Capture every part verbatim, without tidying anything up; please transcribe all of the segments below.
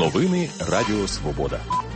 Новини Радіо Свобода.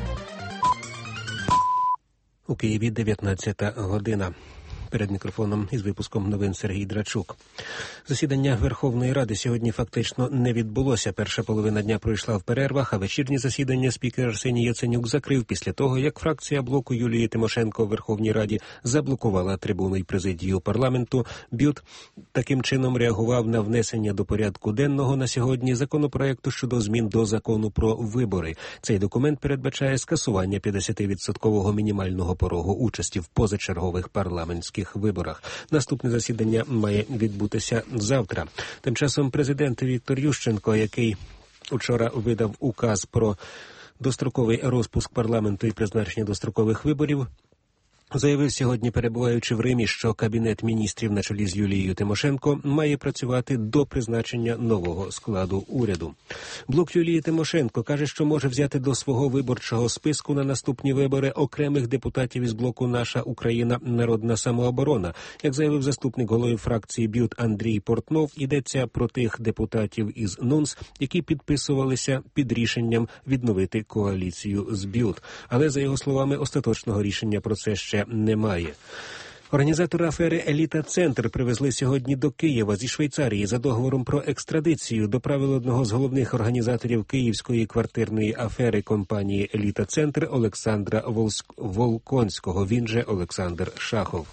У Києві дев'ятнадцята година. Перед мікрофоном із випуском новин Сергій Драчук. Засідання Верховної Ради сьогодні фактично не відбулося. Перша половина дня пройшла в перервах, а вечірнє засідання спікер Арсеній Яценюк закрив після того, як фракція блоку Юлії Тимошенко в Верховній Раді заблокувала трибуну й президію парламенту. БЮТ таким чином реагував на внесення до порядку денного на сьогодні законопроекту щодо змін до закону про вибори. Цей документ передбачає скасування п'ятдесятивідсоткового мінімального порогу участі в позачергових парламентських виборах. Наступне засідання має відбутися завтра. Тим часом президент Віктор Ющенко, який учора видав указ про достроковий розпуск парламенту і призначення дострокових виборів, заявив сьогодні, перебуваючи в Римі, що Кабінет міністрів на чолі з Юлією Тимошенко має працювати до призначення нового складу уряду. Блок Юлії Тимошенко каже, що може взяти до свого виборчого списку на наступні вибори окремих депутатів із блоку «Наша Україна. Народна самооборона». Як заявив заступник голови фракції БЮТ Андрій Портнов, йдеться про тих депутатів із НУНС, які підписувалися під рішенням відновити коаліцію з БЮТ. Але, за його словами, остаточного рішення про це ще немає. Організатори афери «Еліта-Центр» привезли сьогодні до Києва зі Швейцарії за договором про екстрадицію. Доправили одного з головних організаторів київської квартирної афери компанії «Еліта-Центр» Олександра Волконського, він же Олександр Шахов.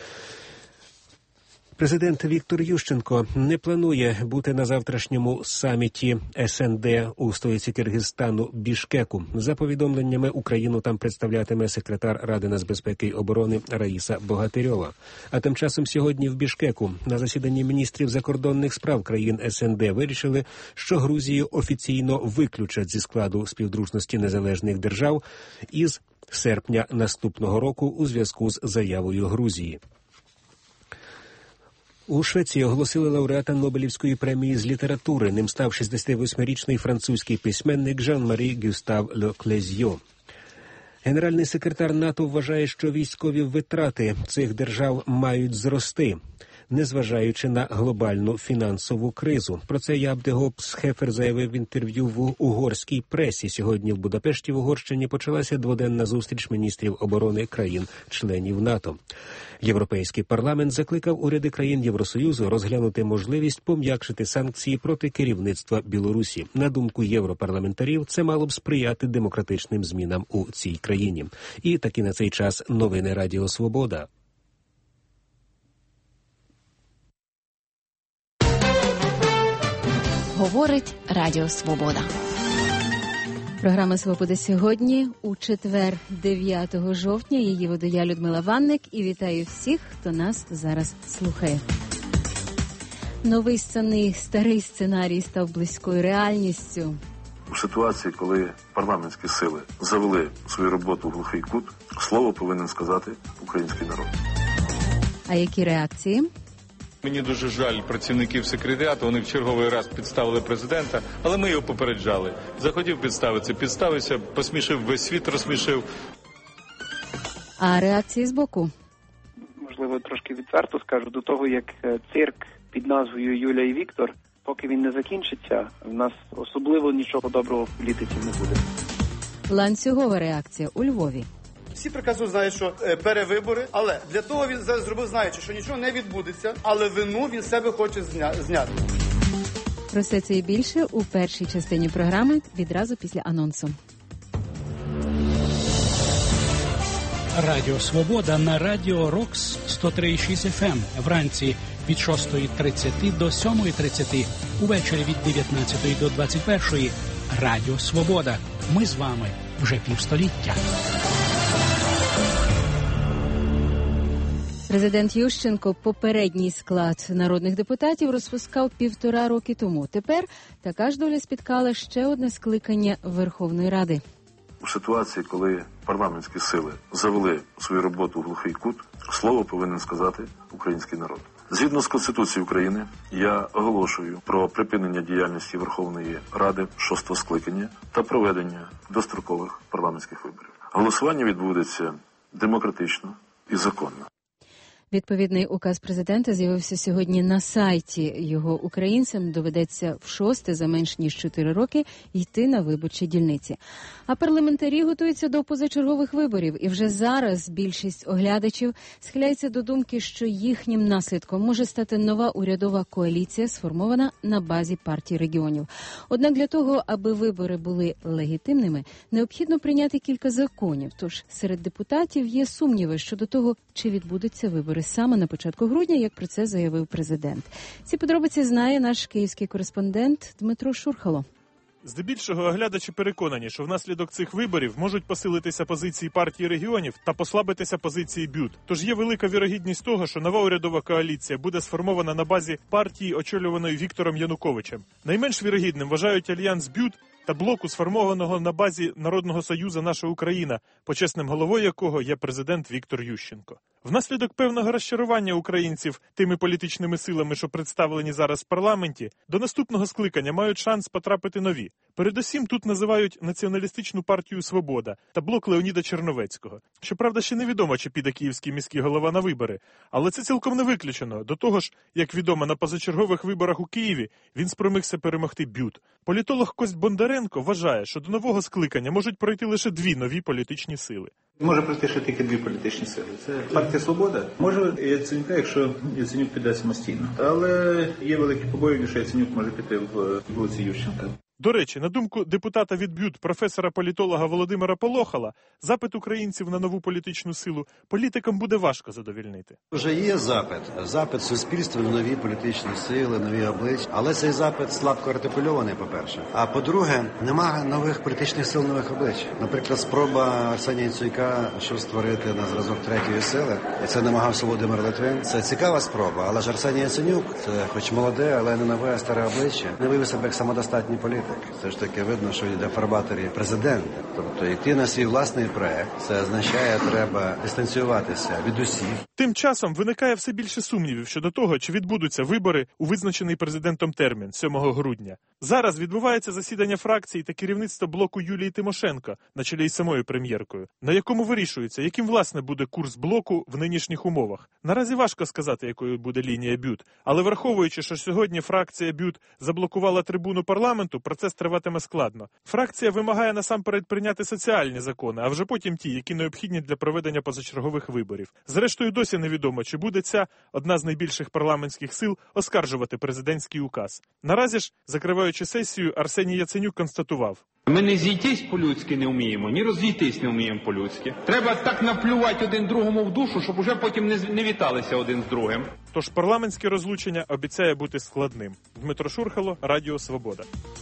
Президент Віктор Ющенко не планує бути на завтрашньому саміті ес ен де у столиці Киргизстану Бішкеку. За повідомленнями, Україну там представлятиме секретар Ради нацбезпеки й оборони Раїса Богатирьова. А тим часом сьогодні в Бішкеку на засіданні міністрів закордонних справ країн ес ен де вирішили, що Грузію офіційно виключать зі складу співдружності незалежних держав із серпня наступного року у зв'язку з заявою Грузії. У Швеції оголосили лауреата Нобелівської премії з літератури. Ним став шістдесятивосьмирічний французький письменник Жан-Марі Гюстав Леклезьо. Генеральний секретар НАТО вважає, що військові витрати цих держав мають зрости, незважаючи на глобальну фінансову кризу. Про це Яп де Гоп Схефер заявив в інтерв'ю в угорській пресі. Сьогодні в Будапешті в Угорщині почалася дводенна зустріч міністрів оборони країн-членів НАТО. Європейський парламент закликав уряди країн Євросоюзу розглянути можливість пом'якшити санкції проти керівництва Білорусі. На думку європарламентарів, це мало б сприяти демократичним змінам у цій країні. І таки на цей час новини Радіо Свобода. Говорить Радіо Свобода. Програма «Свобода» сьогодні, у четвер, дев'ятого жовтня. Її веду я, Людмила Ванник, і вітаю всіх, хто нас зараз слухає. Новий сценарій, старий сценарій став близькою реальністю. У ситуації, коли парламентські сили завели свою роботу в глухий кут, слово повинен сказати український народ. А які реакції? Мені дуже жаль працівників секретаріату, вони в черговий раз підставили президента, але ми його попереджали. Захотів підставитися, підставився, посмішив, весь світ розсмішив. А реакції з боку? Можливо, трошки відверто скажу, до того, як цирк під назвою Юля і Віктор, поки він не закінчиться, в нас особливо нічого доброго в політиці не буде. Ланцюгова реакція у Львові. Всі прекрасно знають, що е, перевибори, але для того він зараз зробив, знаючи, що нічого не відбудеться, але вину він себе хоче зня... зняти. Про все це і більше у першій частині програми відразу після анонсу. Радіо Свобода на Радіо Рокс сто три і шість еф ем. Вранці від шостої тридцять до сьомої тридцять, увечері від дев'ятнадцятої до двадцять першої. Радіо Свобода. Ми з вами вже півстоліття. Президент Ющенко попередній склад народних депутатів розпускав півтора роки тому. Тепер така ж доля спіткала ще одне скликання Верховної Ради. У ситуації, коли парламентські сили завели свою роботу в глухий кут, слово повинен сказати український народ. Згідно з Конституцією України, я оголошую про припинення діяльності Верховної Ради шостого скликання та проведення дострокових парламентських виборів. Голосування відбудеться демократично і законно. Відповідний указ президента з'явився сьогодні на сайті. Його українцям доведеться в шосте за менш ніж чотири роки йти на виборчі дільниці. А парламентарі готуються до позачергових виборів. І вже зараз більшість оглядачів схиляється до думки, що їхнім наслідком може стати нова урядова коаліція, сформована на базі партії регіонів. Однак для того, аби вибори були легітимними, необхідно прийняти кілька законів. Тож серед депутатів є сумніви щодо того, чи відбудуться вибори саме на початку грудня, як про це заявив президент. Ці подробиці знає наш київський кореспондент Дмитро Шурхало. Здебільшого оглядачі переконані, що внаслідок цих виборів можуть посилитися позиції партії регіонів та послабитися позиції БЮТ. Тож є велика вірогідність того, що нова урядова коаліція буде сформована на базі партії, очолюваної Віктором Януковичем. Найменш вірогідним вважають альянс БЮТ та блоку, сформованого на базі Народного Союзу «Наша Україна», почесним головою якого є президент Віктор Ющенко. Внаслідок певного розчарування українців тими політичними силами, що представлені зараз в парламенті, до наступного скликання мають шанс потрапити нові. Передусім тут називають Націоналістичну партію «Свобода» та блок Леоніда Черновецького. Щоправда, ще невідомо, чи піде київський міський голова на вибори, але це цілком не виключено. До того ж, як відомо, на позачергових виборах у Києві він спромігся перемогти БЮТ. Політолог Кость Бондаренко вважає, що до нового скликання можуть пройти лише дві нові політичні сили. Може пройти ще тільки дві політичні сили. Це партія «Свобода». Може Яценюка, якщо Яценюк піде самостійно. Але є великі побоювання, що Яценюк може піти в вулиці Ющенка. До речі, на думку депутата від БЮТ, професора-політолога Володимира Полохала, запит українців на нову політичну силу політикам буде важко задовільнити. Вже є запит. Запит суспільства на нові політичні сили, нові обличчя. Але цей запит слабко артикульований, по-перше. А по-друге, немає нових політичних сил, нових облич. Наприклад, спроба Арсенія Яценюка, щоб створити на зразок третьої сили, і це намагався Володимир Литвин. Це цікава спроба, але ж Арсеній Яценюк, це хоч молоде, але не нове, а старе обличчя, не вивів себе як самодостатній політик. Це ж таки видно, що йде в фарватері президента. Тобто йти на свій власний проект, це означає, треба дистанціюватися від усіх. Тим часом виникає все більше сумнівів щодо того, чи відбудуться вибори у визначений президентом термін – сьомого грудня. Зараз відбувається засідання фракції та керівництва блоку Юлії Тимошенко на чолі із самою прем'єркою, на якому вирішується, яким власне буде курс блоку в нинішніх умовах. Наразі важко сказати, якою буде лінія БЮТ, але враховуючи, що сьогодні фракція БЮТ заблокувала трибуну парламенту, процес триватиме складно. Фракція вимагає насамперед прийняти соціальні закони, а вже потім ті, які необхідні для проведення позачергових виборів. Зрештою, досі невідомо, чи буде ця, одна з найбільших парламентських сил, оскаржувати президентський указ. Наразі ж, закриваючи сесію, Арсеній Яценюк констатував: ми не зійтись по-людськи не вміємо, ні розійтись не вміємо по-людськи. Треба так наплювати один другому в душу, щоб уже потім не, не віталися один з другим. Тож парламентське розлучення обіцяє бути складним. Дмитро Шурхало, Радіо Свобода.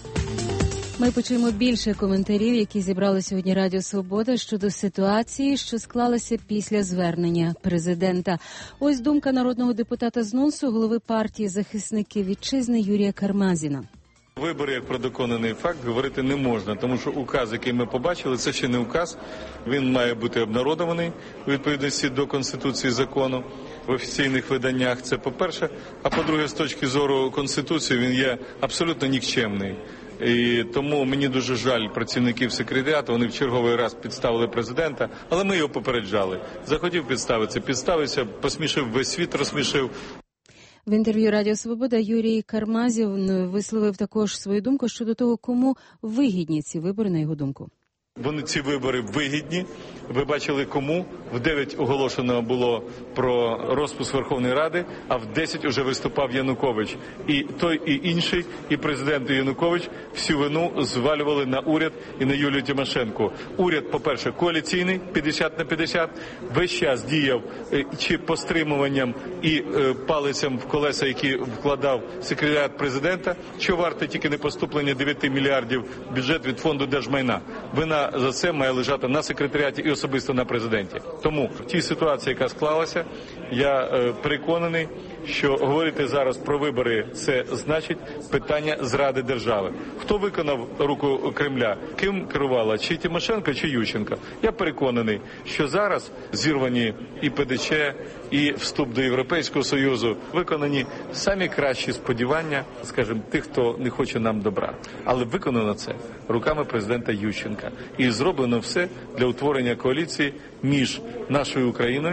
Ми почуємо більше коментарів, які зібрали сьогодні Радіо Свобода щодо ситуації, що склалася після звернення президента. Ось думка народного депутата з НУНСу, голови партії «Захисники вітчизни» Юрія Кармазіна. Вибори, як про доконаний факт, говорити не можна, тому що указ, який ми побачили, це ще не указ. Він має бути обнародований у відповідності до Конституції, закону в офіційних виданнях. Це по-перше. А по-друге, з точки зору Конституції, він є абсолютно нікчемний. І тому мені дуже жаль працівників секретаріату, вони в черговий раз підставили президента, але ми його попереджали. Захотів підставитися, підставився, посмішив весь світ, розсмішив. В інтерв'ю Радіо Свобода Юрій Кармазів висловив також свою думку щодо того, кому вигідні ці вибори, на його думку. Вони, ці вибори, вигідні. Ви бачили, кому. В дев'ять оголошено було про розпуск Верховної Ради, а в десять уже виступав Янукович. І той, і інший, і президент і Янукович всю вину звалювали на уряд і на Юлію Тимошенко. Уряд, по-перше, коаліційний, п'ятдесят на п'ятдесят, весь час діяв чи постримуванням і е, палицям в колеса, які вкладав секретаріат президента, що варте тільки не поступлення дев'ять мільярдів в бюджет від фонду держмайна. Вина за це має лежати на секретаріаті і особисто на президенті. Тому в тій ситуації, яка склалася, я е, переконаний, що говорити зараз про вибори – це значить питання зради держави. Хто виконав руку Кремля? Ким керувала? Чи Тимошенко, чи Ющенко? Я переконаний, що зараз зірвані і ПДЧ, і вступ до Європейського Союзу, виконані самі кращі сподівання, скажімо, тих, хто не хоче нам добра. Але виконано це руками президента Ющенка. І зроблено все для утворення коаліції між нашою Україною,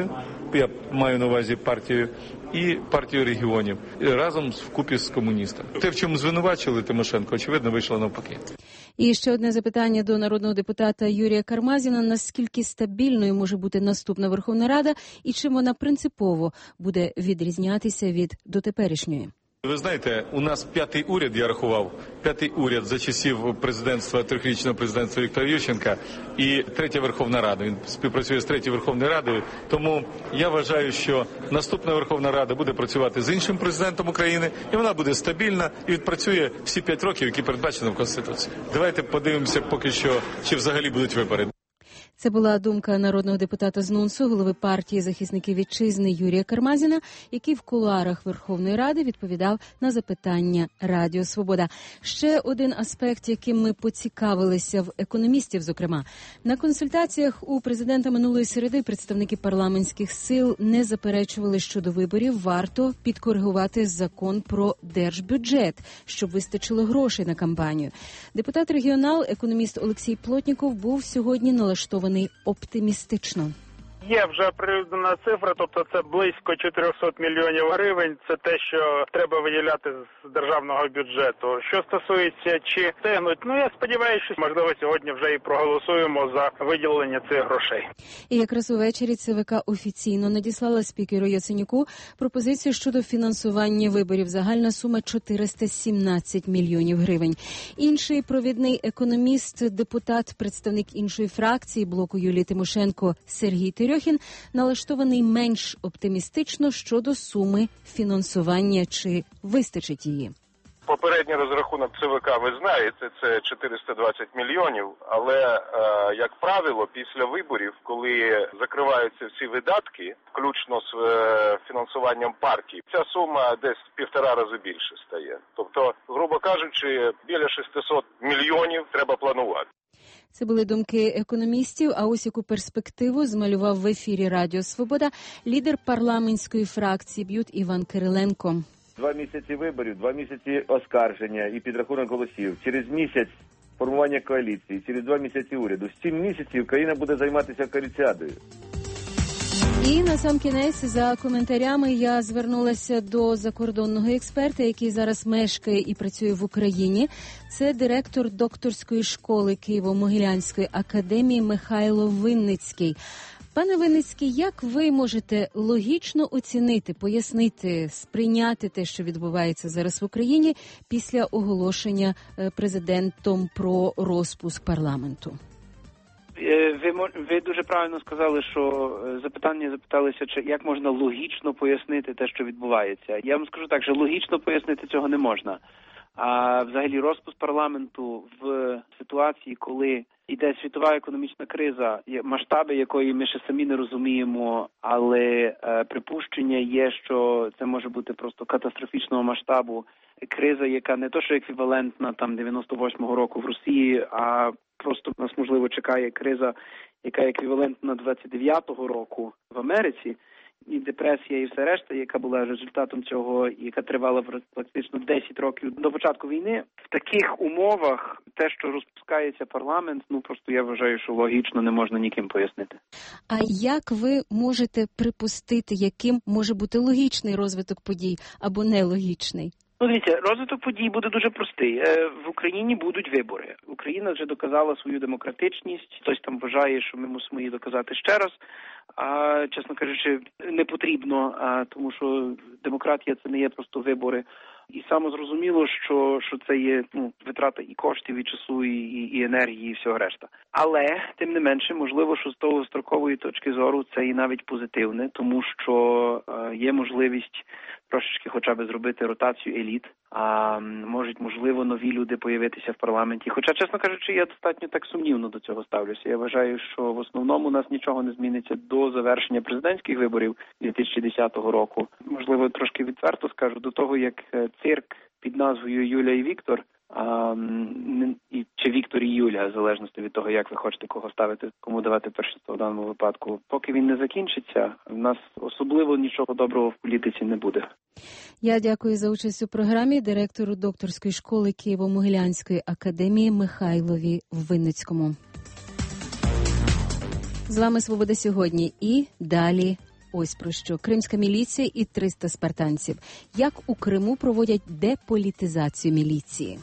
я маю на увазі партію, і партію регіонів, разом вкупі з комуністами. Те, в чому звинувачили Тимошенко, очевидно, вийшло навпаки. І ще одне запитання до народного депутата Юрія Кармазіна. Наскільки стабільною може бути наступна Верховна Рада і чим вона принципово буде відрізнятися від дотеперішньої? Ви знаєте, у нас п'ятий уряд, я рахував, п'ятий уряд за часів президентства, трьохрічного президентства Віктора Ющенка і третя Верховна Рада. Він співпрацює з третьою Верховною Радою. Тому я вважаю, що наступна Верховна Рада буде працювати з іншим президентом України, і вона буде стабільна і відпрацює всі п'ять років, які передбачені в Конституції. Давайте подивимося поки що, чи взагалі будуть вибори. Це була думка народного депутата з НУНСу, голови партії захисників вітчизни Юрія Кармазіна, який в кулуарах Верховної Ради відповідав на запитання Радіо Свобода. Ще один аспект, яким ми поцікавилися в економістів, зокрема. На консультаціях у президента минулої середи представники парламентських сил не заперечували, що до виборів варто підкоригувати закон про держбюджет, щоб вистачило грошей на кампанію. Депутат-регіонал, економіст Олексій Плотніков був сьогодні налаштований оптимістично. Є вже оприлюднена цифра, тобто це близько чотириста мільйонів гривень. Це те, що треба виділяти з державного бюджету. Що стосується, чи встигнуть, ну я сподіваюся, що можливо сьогодні вже і проголосуємо за виділення цих грошей. І якраз увечері ЦВК офіційно надіслала спікеру Яценюку пропозицію щодо фінансування виборів. Загальна сума чотириста сімнадцять мільйонів гривень. Інший провідний економіст, депутат, представник іншої фракції блоку Юлії Тимошенко Сергій Терьохін налаштований менш оптимістично щодо суми фінансування, чи вистачить її. Попередній розрахунок ЦВК, ви знаєте, це чотириста двадцять мільйонів, але, е, як правило, після виборів, коли закриваються всі видатки, включно з е, фінансуванням партій, ця сума десь півтора рази більше стає. Тобто, грубо кажучи, біля шістсот мільйонів треба планувати. Це були думки економістів, а ось яку перспективу змалював в ефірі Радіо Свобода лідер парламентської фракції «Б'ют» Іван Кириленко. Два місяці виборів, два місяці оскарження і підрахунок голосів. Через місяць формування коаліції, через два місяці уряду. З сім місяців країна буде займатися коаліціадою. І на сам кінець за коментарями я звернулася до закордонного експерта, який зараз мешкає і працює в Україні. Це директор докторської школи Києво-Могилянської академії Михайло Винницький. Пане Винницький, як ви можете логічно оцінити, пояснити, сприйняти те, що відбувається зараз в Україні після оголошення президентом про розпуск парламенту? Ви, ви дуже правильно сказали, що запитання запиталися, чи як можна логічно пояснити те, що відбувається. Я вам скажу так, що логічно пояснити цього не можна. А взагалі розпуск парламенту в ситуації, коли йде світова економічна криза, масштаби якої ми ще самі не розуміємо, але е, припущення є, що це може бути просто катастрофічного масштабу. Криза, яка не то, що еквівалентна там дев'яносто восьмого року в Росії, а просто нас, можливо, чекає криза, яка еквівалентна двадцять дев'ятого року в Америці. І депресія, і все решта, яка була результатом цього, яка тривала практично десять років до початку війни. В таких умовах те, що розпускається парламент, ну просто я вважаю, що логічно не можна ніким пояснити. А як ви можете припустити, яким може бути логічний розвиток подій або нелогічний? Ну, дивіться, розвиток подій буде дуже простий. В Україні будуть вибори. Україна вже доказала свою демократичність. Хтось там вважає, що ми мусимо її доказати ще раз. А, чесно кажучи, не потрібно, а, тому що демократія – це не є просто вибори. І саме зрозуміло, що, що це є ну, витрата і коштів, і часу, і, і енергії, і всього решта. Але, тим не менше, можливо, що з того строкової точки зору це і навіть позитивне, тому що е, є можливість трошечки хоча б зробити ротацію еліт, а можуть, можливо, нові люди появитися в парламенті. Хоча, чесно кажучи, я достатньо так сумнівно до цього ставлюся. Я вважаю, що в основному у нас нічого не зміниться до завершення президентських виборів дві тисячі десятого року. Можливо, трошки відверто скажу, до того, як цирк під назвою Юля і Віктор, а, і, чи Віктор і Юля, в залежності від того, як ви хочете кого ставити, кому давати першинство в даному випадку. Поки він не закінчиться, в нас особливо нічого доброго в політиці не буде. Я дякую за участь у програмі директору докторської школи Києво-Могилянської академії Михайлові Винницькому. З вами «Свобода сьогодні» і далі ось про що. Кримська міліція і триста спартанців. Як у Криму проводять деполітизацію міліції.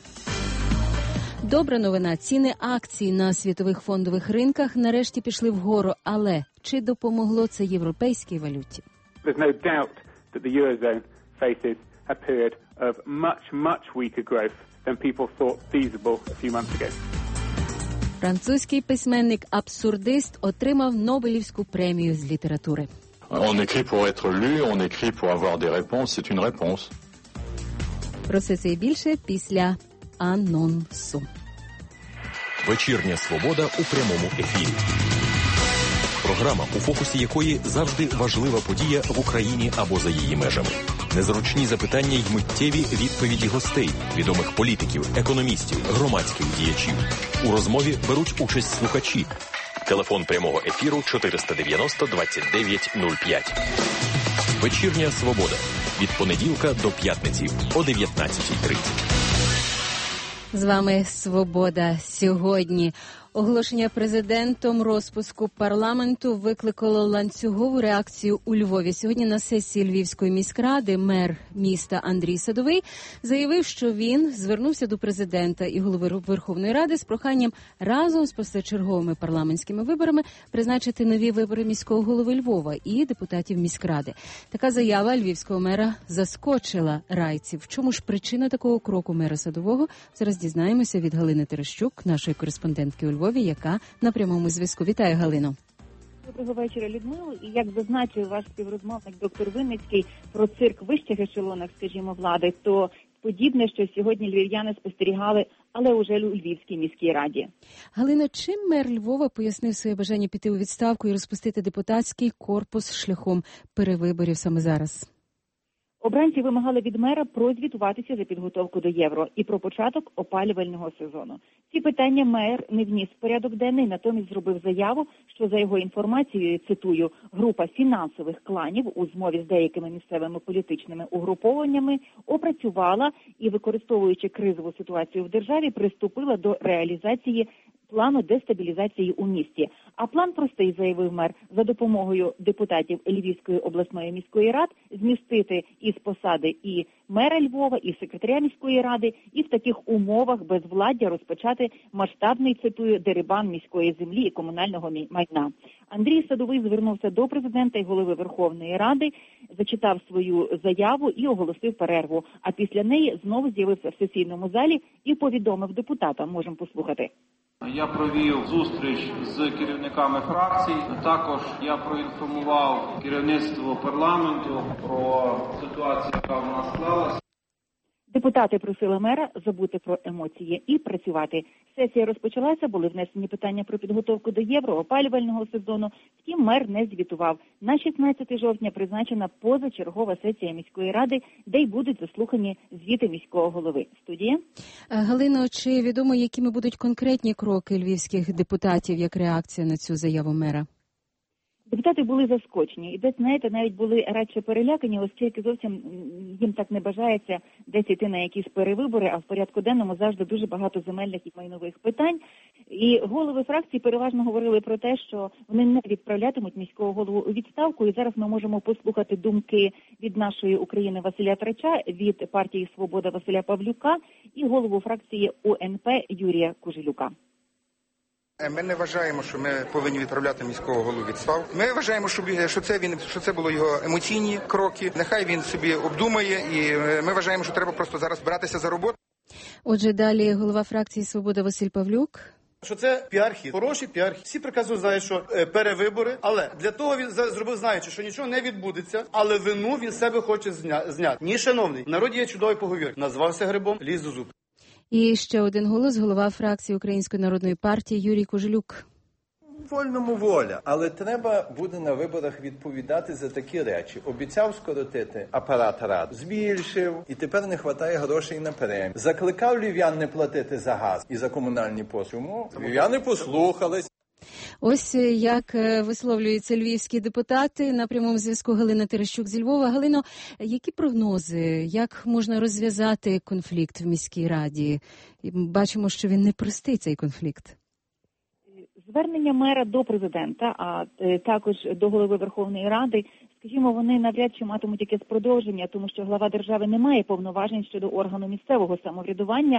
Добра новина. Ціни акцій на світових фондових ринках нарешті пішли вгору. Але чи допомогло це європейській валюті? There's no doubt that the Eurozone faces a period of much, much weaker growth than people thought feasible a few months ago. Французький письменник-абсурдист отримав Нобелівську премію з літератури. On écrit pour être lu, on écrit pour avoir des réponses, c'est une réponse. Про все це і більше після анонсу. Вечірня свобода у прямому ефірі. Програма, у фокусі якої завжди важлива подія в Україні або за її межами. Незручні запитання й миттєві відповіді гостей, відомих політиків, економістів, громадських діячів. У розмові беруть участь слухачі. Телефон прямого ефіру чотириста дев'яносто двадцять дев'ять нуль п'ять. Вечірня свобода. Від понеділка до п'ятниці о дев'ятнадцятій тридцять. З вами «Свобода» сьогодні. Оголошення президентом розпуску парламенту викликало ланцюгову реакцію у Львові. Сьогодні на сесії Львівської міськради мер міста Андрій Садовий заявив, що він звернувся до президента і голови Верховної Ради з проханням разом з позачерговими парламентськими виборами призначити нові вибори міського голови Львова і депутатів міськради. Така заява львівського мера заскочила райців. В чому ж причина такого кроку мера Садового? Зараз дізнаємося від Галини Терещук, нашої кореспондентки у Львові, яка на прямому зв'язку. Вітаю, Галино. Доброго вечора, Людмило. І як зазначив ваш співрозмовник доктор Винницький про цирк в вищих ешелонах, скажімо, влади, то подібне, що сьогодні львів'яни спостерігали, але уже у Львівській міській раді. Галина, чим мер Львова пояснив своє бажання піти у відставку і розпустити депутатський корпус шляхом перевиборів саме зараз? Обранці вимагали від мера прозвітуватися за підготовку до євро і про початок опалювального сезону. Ці питання мер не вніс в порядок денний, натомість зробив заяву, що за його інформацією, цитую, група фінансових кланів у змові з деякими місцевими політичними угрупованнями опрацювала і, використовуючи кризову ситуацію в державі, приступила до реалізації плану дестабілізації у місті. А план простий, заявив мер, за допомогою депутатів Львівської обласної міської ради змістити із посади і мера Львова, і секретаря міської ради, і в таких умовах безвладдя розпочати масштабний, цитую, дерибан міської землі і комунального майна. Андрій Садовий звернувся до президента і голови Верховної Ради, зачитав свою заяву і оголосив перерву. А після неї знову з'явився в сесійному залі і повідомив депутатам. Можемо послухати. Я провів зустріч з керівниками фракцій. Також я проінформував керівництво парламенту про ситуацію, яка в нас склалася. Депутати просили мера забути про емоції і працювати. Сесія розпочалася, були внесені питання про підготовку до євро, опалювального сезону. Втім, мер не звітував. На шістнадцяте жовтня призначена позачергова сесія міської ради, де й будуть заслухані звіти міського голови. Студія. Галино, чи відомо, якими будуть конкретні кроки львівських депутатів як реакція на цю заяву мера? Депутати були заскочені і десь, знаєте, навіть були радше перелякані, оскільки зовсім їм так не бажається десь йти на якісь перевибори, а в порядку денному завжди дуже багато земельних і майнових питань. І голови фракції переважно говорили про те, що вони не відправлятимуть міського голову у відставку. І зараз ми можемо послухати думки від нашої України Василя Трача, від партії «Свобода» Василя Павлюка і голову фракції У Ен Пе Юрія Кужелюка. Ми не вважаємо, що ми повинні відправляти міського голову у відставку. Ми вважаємо, що, що це він, що це були його емоційні кроки. Нехай він собі обдумає, і ми вважаємо, що треба просто зараз братися за роботу. Отже, далі голова фракції «Свобода» Василь Павлюк. Що це піар-хід, хороший піар-хід. Всі прекрасно знають, що е, перевибори, але для того він зробив, знаючи, що нічого не відбудеться, але вину він себе хоче зня, зняти. Ні, шановний, в народі є чудовий поговір. Назвався грибом, ліз до зуб. І ще один голос, голова фракції Української народної партії Юрій Кужелюк. Вольному воля, але треба буде на виборах відповідати за такі речі. Обіцяв скоротити апарат рад, збільшив, і тепер не вистачає грошей на премію. Закликав львів'ян не платити за газ і за комунальні послуги. Львів'яни послухались. Ось як висловлюються львівські депутати. На прямому зв'язку Галина Терещук зі Львова. Галино, які прогнози? Як можна розв'язати конфлікт в міській раді? Бачимо, що він непростий, цей конфлікт. Звернення мера до президента, а також до голови Верховної Ради, скажімо, вони навряд чи матимуть якесь продовження, тому що глава держави не має повноважень щодо органу місцевого самоврядування,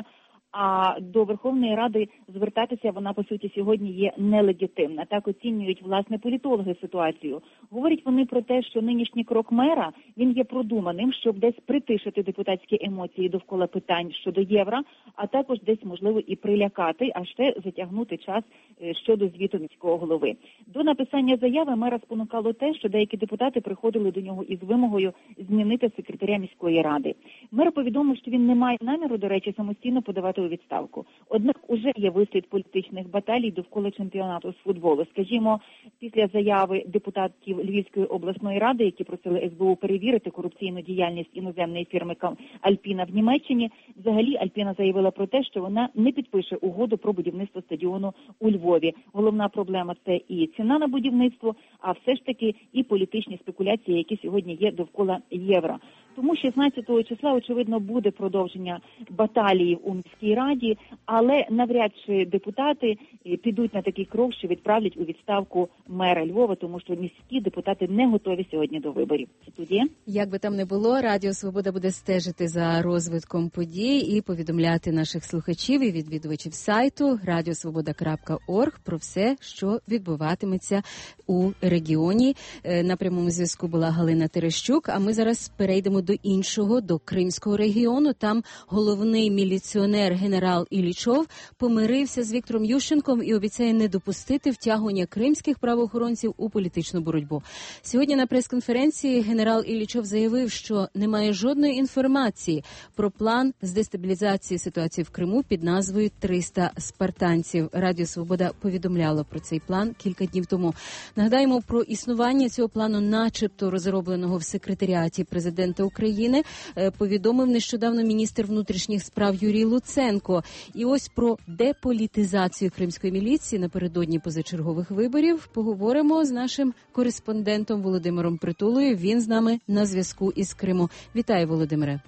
а до Верховної Ради звертатися вона, по суті, сьогодні є нелегітимна. Так оцінюють, власне, політологи ситуацію. Говорять вони про те, що нинішній крок мера, він є продуманим, щоб десь притишити депутатські емоції довкола питань щодо євро, а також десь, можливо, і прилякати, а ще затягнути час щодо звіту міського голови. До написання заяви мера спонукало те, що деякі депутати приходили до нього із вимогою змінити секретаря міської ради. Мер повідомив, що він не має наміру, до речі, самостійно подавати у відставку. Однак уже є вислід політичних баталій довкола чемпіонату з футболу. Скажімо, після заяви депутатів Львівської обласної ради, які просили ес бе у перевірити корупційну діяльність іноземної фірми Альпіна в Німеччині, взагалі Альпіна заявила про те, що вона не підпише угоду про будівництво стадіону у Львові. Головна проблема – це і ціна на будівництво, а все ж таки і політичні спекуляції, які сьогодні є довкола євро. Тому шістнадцятого числа, очевидно, буде продовження баталії у міській раді, але навряд чи депутати підуть на такий крок, що відправлять у відставку мера Львова, тому що міські депутати не готові сьогодні до виборів. Студія? Як би там не було, Радіо Свобода буде стежити за розвитком подій і повідомляти наших слухачів і відвідувачів сайту радіосвобода крапка орг про все, що відбуватиметься у регіоні. На прямому зв'язку була Галина Терещук, а ми зараз перейдемо до іншого, до Кримського регіону. Там головний міліціонер генерал Іллічов помирився з Віктором Ющенком і обіцяє не допустити втягування кримських правоохоронців у політичну боротьбу. Сьогодні на прес-конференції генерал Іллічов заявив, що немає жодної інформації про план з дестабілізації ситуації в Криму під назвою триста спартанців. Радіо Свобода повідомляло про цей план кілька днів тому. Нагадаємо про існування цього плану, начебто розробленого в секретаріаті президента України, повідомив нещодавно міністр внутрішніх справ Юрій Луценко. І ось про деполітизацію кримської міліції напередодні позачергових виборів поговоримо з нашим кореспондентом Володимиром Притулою. Він з нами на зв'язку із Криму. Вітаю, Володимире.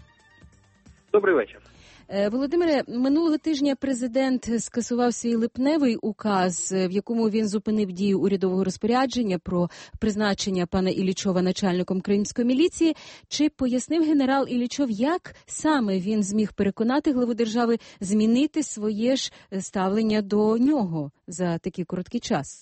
Добрий вечір. Володимире, минулого тижня президент скасував свій липневий указ, в якому він зупинив дію урядового розпорядження про призначення пана Іллічова начальником кримської міліції. Чи пояснив генерал Іллічов, як саме він зміг переконати главу держави змінити своє ж ставлення до нього за такий короткий час?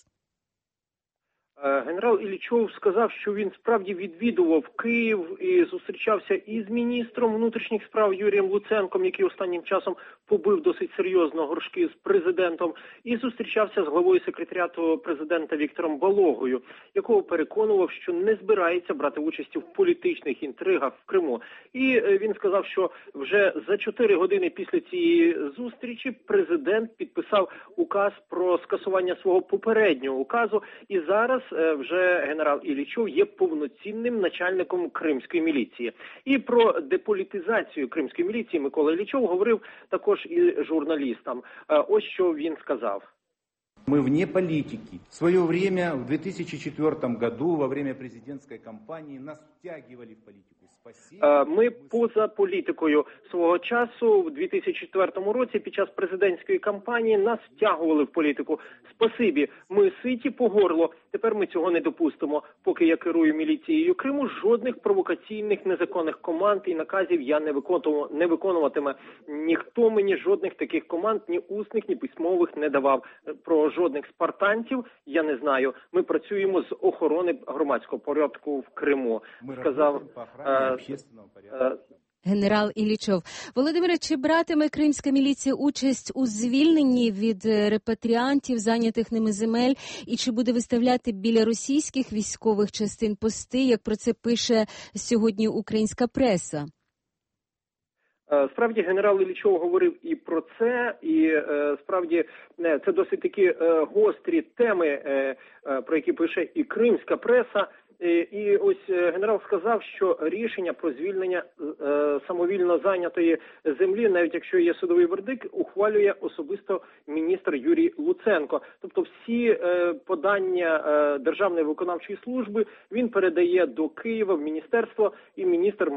Генерал Іллічов сказав, що він справді відвідував Київ і зустрічався із міністром внутрішніх справ Юрієм Луценком, який останнім часом побив досить серйозно горшки з президентом, і зустрічався з главою секретаріату президента Віктором Балогою, якого переконував, що не збирається брати участі в політичних інтригах в Криму. І він сказав, що вже за чотири години після цієї зустрічі президент підписав указ про скасування свого попереднього указу, і зараз вже генерал Іллічов є повноцінним начальником кримської міліції. І про деполітизацію кримської міліції Микола Іллічов говорив також і журналістам. Ось що він сказав. Мы вне политики. В свое время, в две тысячи четвёртом году, во время президентской кампании, нас втягивали в политику. Ми поза політикою. Свого часу, в дві тисячі четвертому році, під час президентської кампанії, нас втягували в політику. Спасибі, ми ситі по горло, тепер ми цього не допустимо. Поки я керую міліцією Криму, жодних провокаційних незаконних команд і наказів я не виконуватиму, не виконуватиме. Ніхто мені жодних таких команд, ні усних, ні письмових не давав. Про жодних спартанців я не знаю. Ми працюємо з охорони громадського порядку в Криму, сказав генерал Іллічов. Володимире, чи братиме кримська міліція участь у звільненні від репатріантів, зайнятих ними земель, і чи буде виставляти біля російських військових частин пости, як про це пише сьогодні українська преса? Справді, генерал Іллічов говорив і про це, і справді це досить такі гострі теми, про які пише і кримська преса. І ось генерал сказав, що рішення про звільнення е, самовільно зайнятої землі, навіть якщо є судовий вердикт, ухвалює особисто міністр Юрій Луценко. Тобто всі е, подання е, Державної виконавчої служби він передає до Києва в міністерство, і міністр має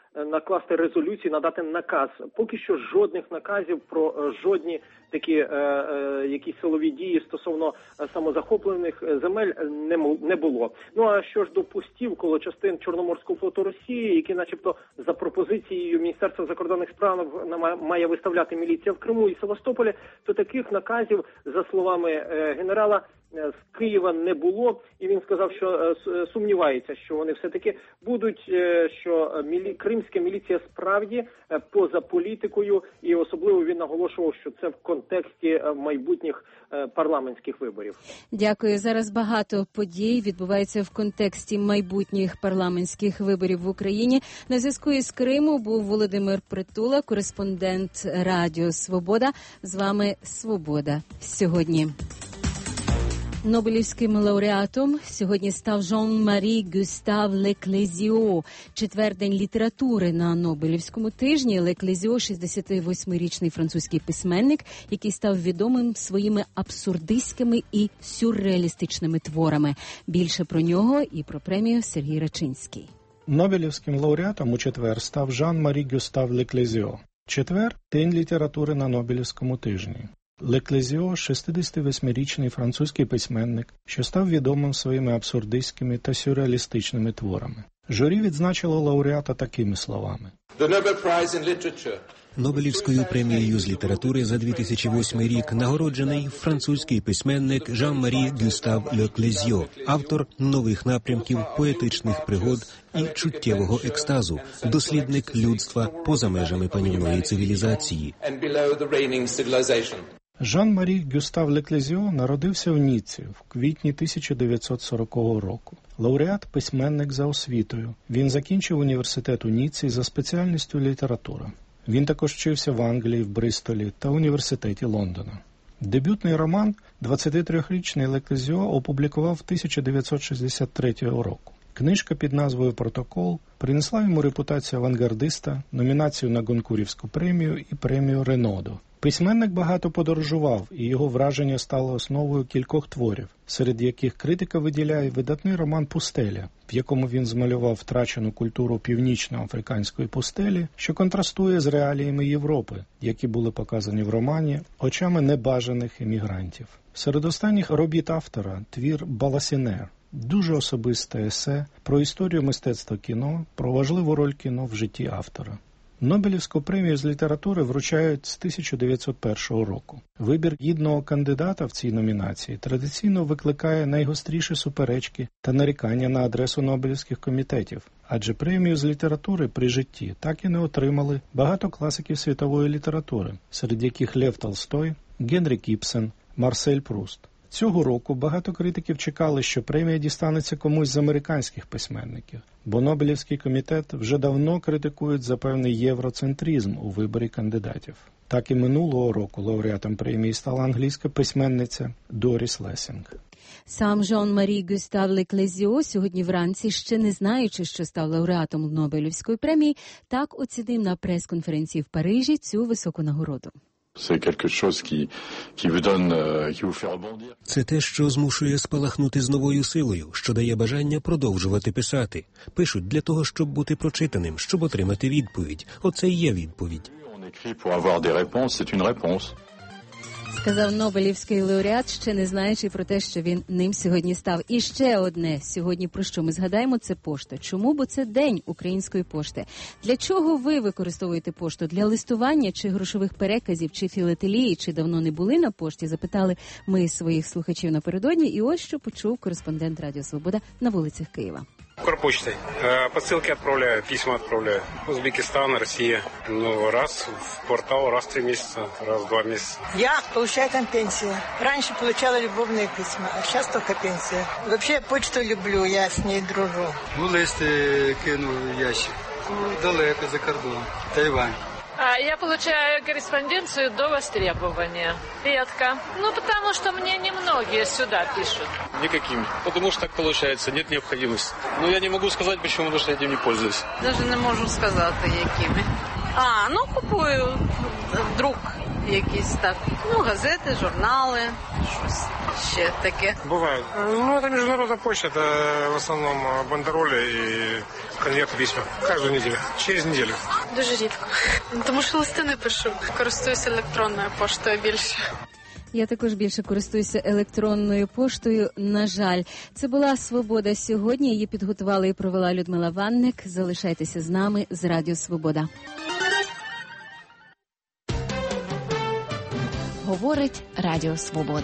накласти резолюцію, надати наказ. Поки що жодних наказів про жодні такі е, е, якісь силові дії стосовно самозахоплених земель не, не було. Ну а що ж до пустів коло частин Чорноморського флоту Росії, які начебто за пропозицією Міністерства закордонних справ має виставляти міліція в Криму і Севастополі, то таких наказів, за словами е, генерала, з Києва не було, і він сказав, що сумнівається, що вони все-таки будуть, що мілі... кримська міліція справді поза політикою, і особливо він наголошував, що це в контексті майбутніх парламентських виборів. Дякую. Зараз багато подій відбувається в контексті майбутніх парламентських виборів в Україні. На зв'язку із Криму був Володимир Притула, кореспондент Радіо Свобода. З вами Свобода сьогодні. Нобелівським лауреатом сьогодні став Жан-Марі Гюстав Леклезіо. Четвер день літератури на Нобелівському тижні. Леклезіо – шістдесятивосьмирічний французький письменник, який став відомим своїми абсурдистськими і сюрреалістичними творами. Більше про нього і про премію Сергій Рачинський. Нобелівським лауреатом у четвер став Жан-Марі Гюстав Леклезіо. Четвер – день літератури на Нобелівському тижні. Леклезіо – шістдесятивосьмирічний французький письменник, що став відомим своїми абсурдистськими та сюрреалістичними творами. Журі відзначило лауреата такими словами. Нобелівською премією з літератури за дві тисячі восьмий рік нагороджений французький письменник Жан-Марі Гюстав Леклезіо, автор нових напрямків поетичних пригод і чуттєвого екстазу, дослідник людства поза межами панівної цивілізації. Жан-Марі Гюстав Леклезіо народився в Ніцці в квітні тисяча дев'ятсот сорокого року. Лауреат – письменник за освітою. Він закінчив університет у Ніцці за спеціальністю література. Він також вчився в Англії, в Бристолі та університеті Лондона. Дебютний роман двадцятитрирічний Леклезіо опублікував тисяча дев'ятсот шістдесят третього року. Книжка під назвою «Протокол» принесла йому репутацію авангардиста, номінацію на Гонкурівську премію і премію Ренодо. Письменник багато подорожував, і його враження стало основою кількох творів, серед яких критика виділяє видатний роман «Пустеля», в якому він змалював втрачену культуру північноафриканської пустелі, що контрастує з реаліями Європи, які були показані в романі очами небажаних емігрантів. Серед останніх робіт автора – твір «Баласінер», дуже особисте есе про історію мистецтва кіно, про важливу роль кіно в житті автора. Нобелівську премію з літератури вручають з тисяча дев'ятсот першого року. Вибір гідного кандидата в цій номінації традиційно викликає найгостріші суперечки та нарікання на адресу Нобелівських комітетів, адже премію з літератури при житті так і не отримали багато класиків світової літератури, серед яких Лев Толстой, Генрік Ібсен, Марсель Пруст. Цього року багато критиків чекали, що премія дістанеться комусь з американських письменників, бо Нобелівський комітет вже давно критикують за певний євроцентризм у виборі кандидатів. Так і минулого року лауреатом премії стала англійська письменниця Доріс Лесінг. Сам Жан-Марі Гюстав Леклезіо сьогодні вранці, ще не знаючи, що став лауреатом Нобелівської премії, так оцінив на прес-конференції в Парижі цю високу нагороду. Це те, що змушує спалахнути з новою силою, що дає бажання продовжувати писати. Пишуть для того, щоб бути прочитаним, щоб отримати відповідь. Оце і є відповідь. Сказав Нобелівський лауреат, ще не знаючи про те, що він ним сьогодні став. І ще одне сьогодні, про що ми згадаємо, це пошта. Чому? Бо це День української пошти. Для чого ви використовуєте пошту? Для листування чи грошових переказів, чи філателії, чи давно не були на пошті? Запитали ми своїх слухачів напередодні. І ось що почув кореспондент Радіо Свобода на вулицях Києва. Укрпочтой. Посылки отправляю, письма отправляю. Узбекистан, Россия. Ну, раз в квартал, раз в три месяца, раз в два месяца. Я получаю там пенсию. Раньше получала любовные письма, а сейчас только пенсия. Вообще я почту люблю, я с ней дружу. Ну, листи кинув в ящик. Далеко за кордон. Тайвань. А я получаю корреспонденцию до востребования. Редко. Ну, потому что мне немногие сюда пишут. Никаким. Потому что так получается, нет необходимости. Но я не могу сказать, почему, потому что я этим не пользуюсь. Даже не можу сказати, якими. А, ну купую друк якийсь так. Ну, газети, журнали, щось ще таке. Бывает. Ну, это международная почта, это в основном бандероли и конверты, письма. Каждую неделю, через неделю. Дуже рідко. Тому що листи не пишу. Користуюся електронною поштою більше. Я також більше користуюся електронною поштою, на жаль. Це була «Свобода сьогодні». Її підготувала і провела Людмила Ванник. Залишайтеся з нами з Радіо Свобода. Говорить Радіо Свобода.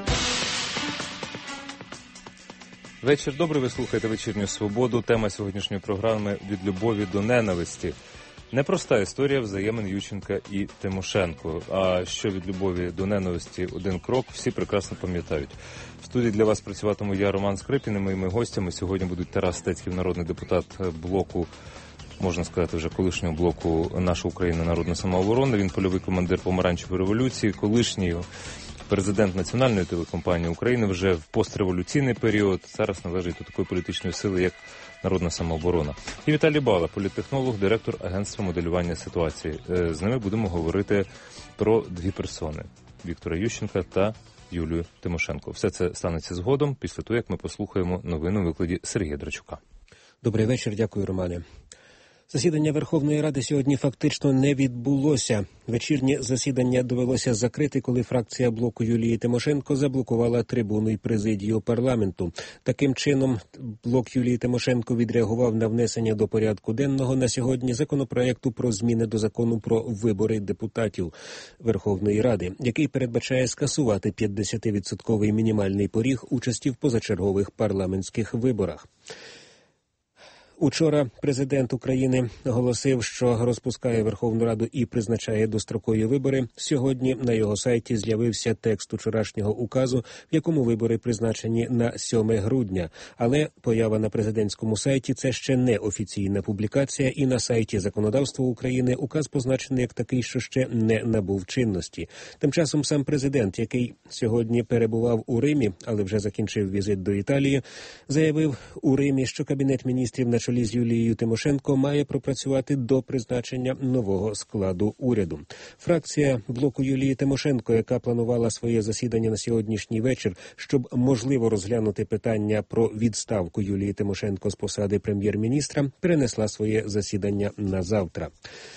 Вечір добрий, ви слухаєте «Вечірню Свободу». Тема сьогоднішньої програми «Від любові до ненависті». Непроста історія взаємин Ющенка і Тимошенко. А що від любові до ненависті один крок, всі прекрасно пам'ятають. В студії для вас працюватиму я, Роман Скрипін, і моїми гостями сьогодні будуть Тарас Стецький, народний депутат блоку, можна сказати, вже колишнього блоку «Наша Україна. Народна самооборона». Він польовий командир помаранчевої революції, колишній президент національної телекомпанії України вже в постреволюційний період. Зараз належить до такої політичної сили, як Народна самооборона. І Віталій Бала, політтехнолог, директор агентства моделювання ситуації. З ними будемо говорити про дві персони – Віктора Ющенка та Юлію Тимошенко. Все це станеться згодом, після того, як ми послухаємо новину у викладі Сергія Драчука. Добрий вечір, дякую, Романе. Засідання Верховної Ради сьогодні фактично не відбулося. Вечірнє засідання довелося закрити, коли фракція блоку Юлії Тимошенко заблокувала трибуну і президію парламенту. Таким чином, блок Юлії Тимошенко відреагував на внесення до порядку денного на сьогодні законопроекту про зміни до закону про вибори депутатів Верховної Ради, який передбачає скасувати п'ятдесятивідсотковий мінімальний поріг участі в позачергових парламентських виборах. Учора президент України оголосив, що розпускає Верховну Раду і призначає дострокові вибори. Сьогодні на його сайті з'явився текст учорашнього указу, в якому вибори призначені на сьоме грудня. Але поява на президентському сайті – це ще не офіційна публікація, і на сайті законодавства України указ позначений як такий, що ще не набув чинності. Тим часом сам президент, який сьогодні перебував у Римі, але вже закінчив візит до Італії, заявив у Римі, що Кабінет міністрів на чолі з Юлією Тимошенко має пропрацювати до призначення нового складу уряду. Фракція блоку Юлії Тимошенко, яка планувала своє засідання на сьогоднішній вечір, щоб можливо розглянути питання про відставку Юлії Тимошенко з посади прем'єр-міністра, перенесла своє засідання на завтра.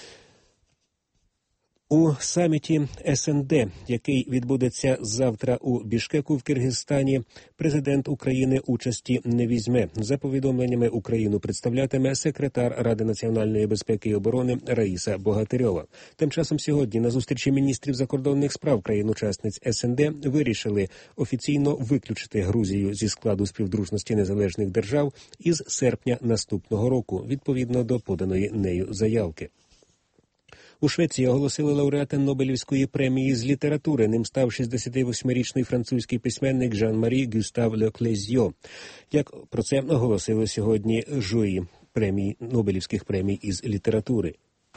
У саміті ес ен де, який відбудеться завтра у Бішкеку в Киргизстані, президент України участі не візьме. За повідомленнями, Україну представлятиме секретар Ради національної безпеки і оборони Раїса Богатирьова. Тим часом сьогодні на зустрічі міністрів закордонних справ країн-учасниць ес ен де вирішили офіційно виключити Грузію зі складу співдружності незалежних держав із серпня наступного року, відповідно до поданої нею заявки. У Швеції оголосили лауреата Нобелівської премії з літератури. Ним став шістдесятивосьмирічний французький письменник Жан-Марі Гюстав Ле-Клезьо. Як про це оголосили сьогодні журі премії, Нобелівських премій із літератури.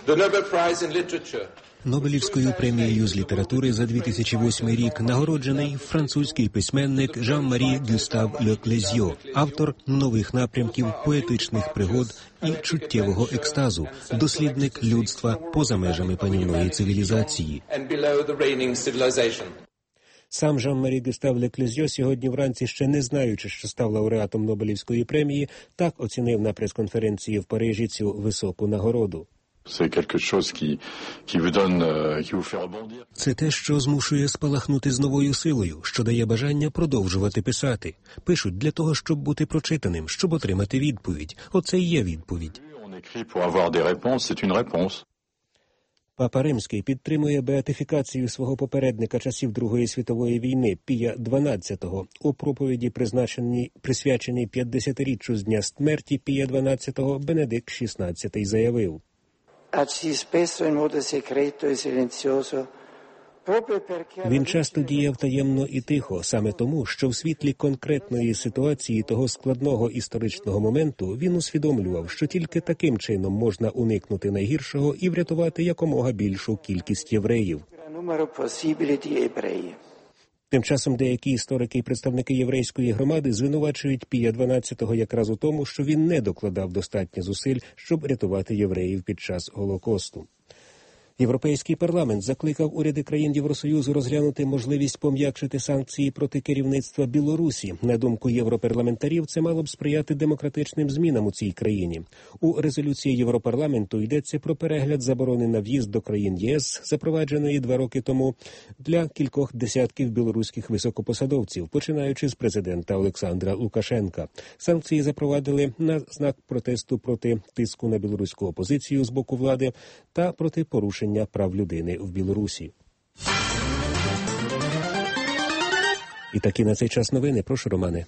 Нобелівською премією з літератури за дві тисячі восьмий рік нагороджений французький письменник Жан-Марі Гюстав Ле-Клезьо, автор нових напрямків, поетичних пригод і чуттєвого екстазу, дослідник людства поза межами панівної цивілізації. Сам Жан-Марі Гюстав Ле-Клезьо сьогодні вранці, ще не знаючи, що став лауреатом Нобелівської премії, так оцінив на прес-конференції в Парижі цю високу нагороду. Це те, що змушує спалахнути з новою силою, що дає бажання продовжувати писати. Пишуть для того, щоб бути прочитаним, щоб отримати відповідь. Оце і є відповідь. Папа Римський підтримує беатифікацію свого попередника часів Другої світової війни Пія дванадцятого. У проповіді, призначеній, присвяченій п'ятдесятиріччю з дня смерті Пія дванадцятого, Бенедикт шістнадцятий заявив: Він часто діяв таємно і тихо, саме тому, що в світлі конкретної ситуації того складного історичного моменту він усвідомлював, що тільки таким чином можна уникнути найгіршого і врятувати якомога більшу кількість євреїв. Тим часом деякі історики і представники єврейської громади звинувачують Пія дванадцятого якраз у тому, що він не докладав достатньо зусиль, щоб рятувати євреїв під час Голокосту. Європейський парламент закликав уряди країн Євросоюзу розглянути можливість пом'якшити санкції проти керівництва Білорусі. На думку європарламентарів, це мало б сприяти демократичним змінам у цій країні. У резолюції Європарламенту йдеться про перегляд заборони на в'їзд до країн ЄС, запровадженої два роки тому для кількох десятків білоруських високопосадовців, починаючи з президента Олександра Лукашенка. Санкції запровадили на знак протесту проти тиску на білоруську опозицію з боку влади та проти порушення прав людини в Білорусі. І такі на цей час новини. Прошу, Романе.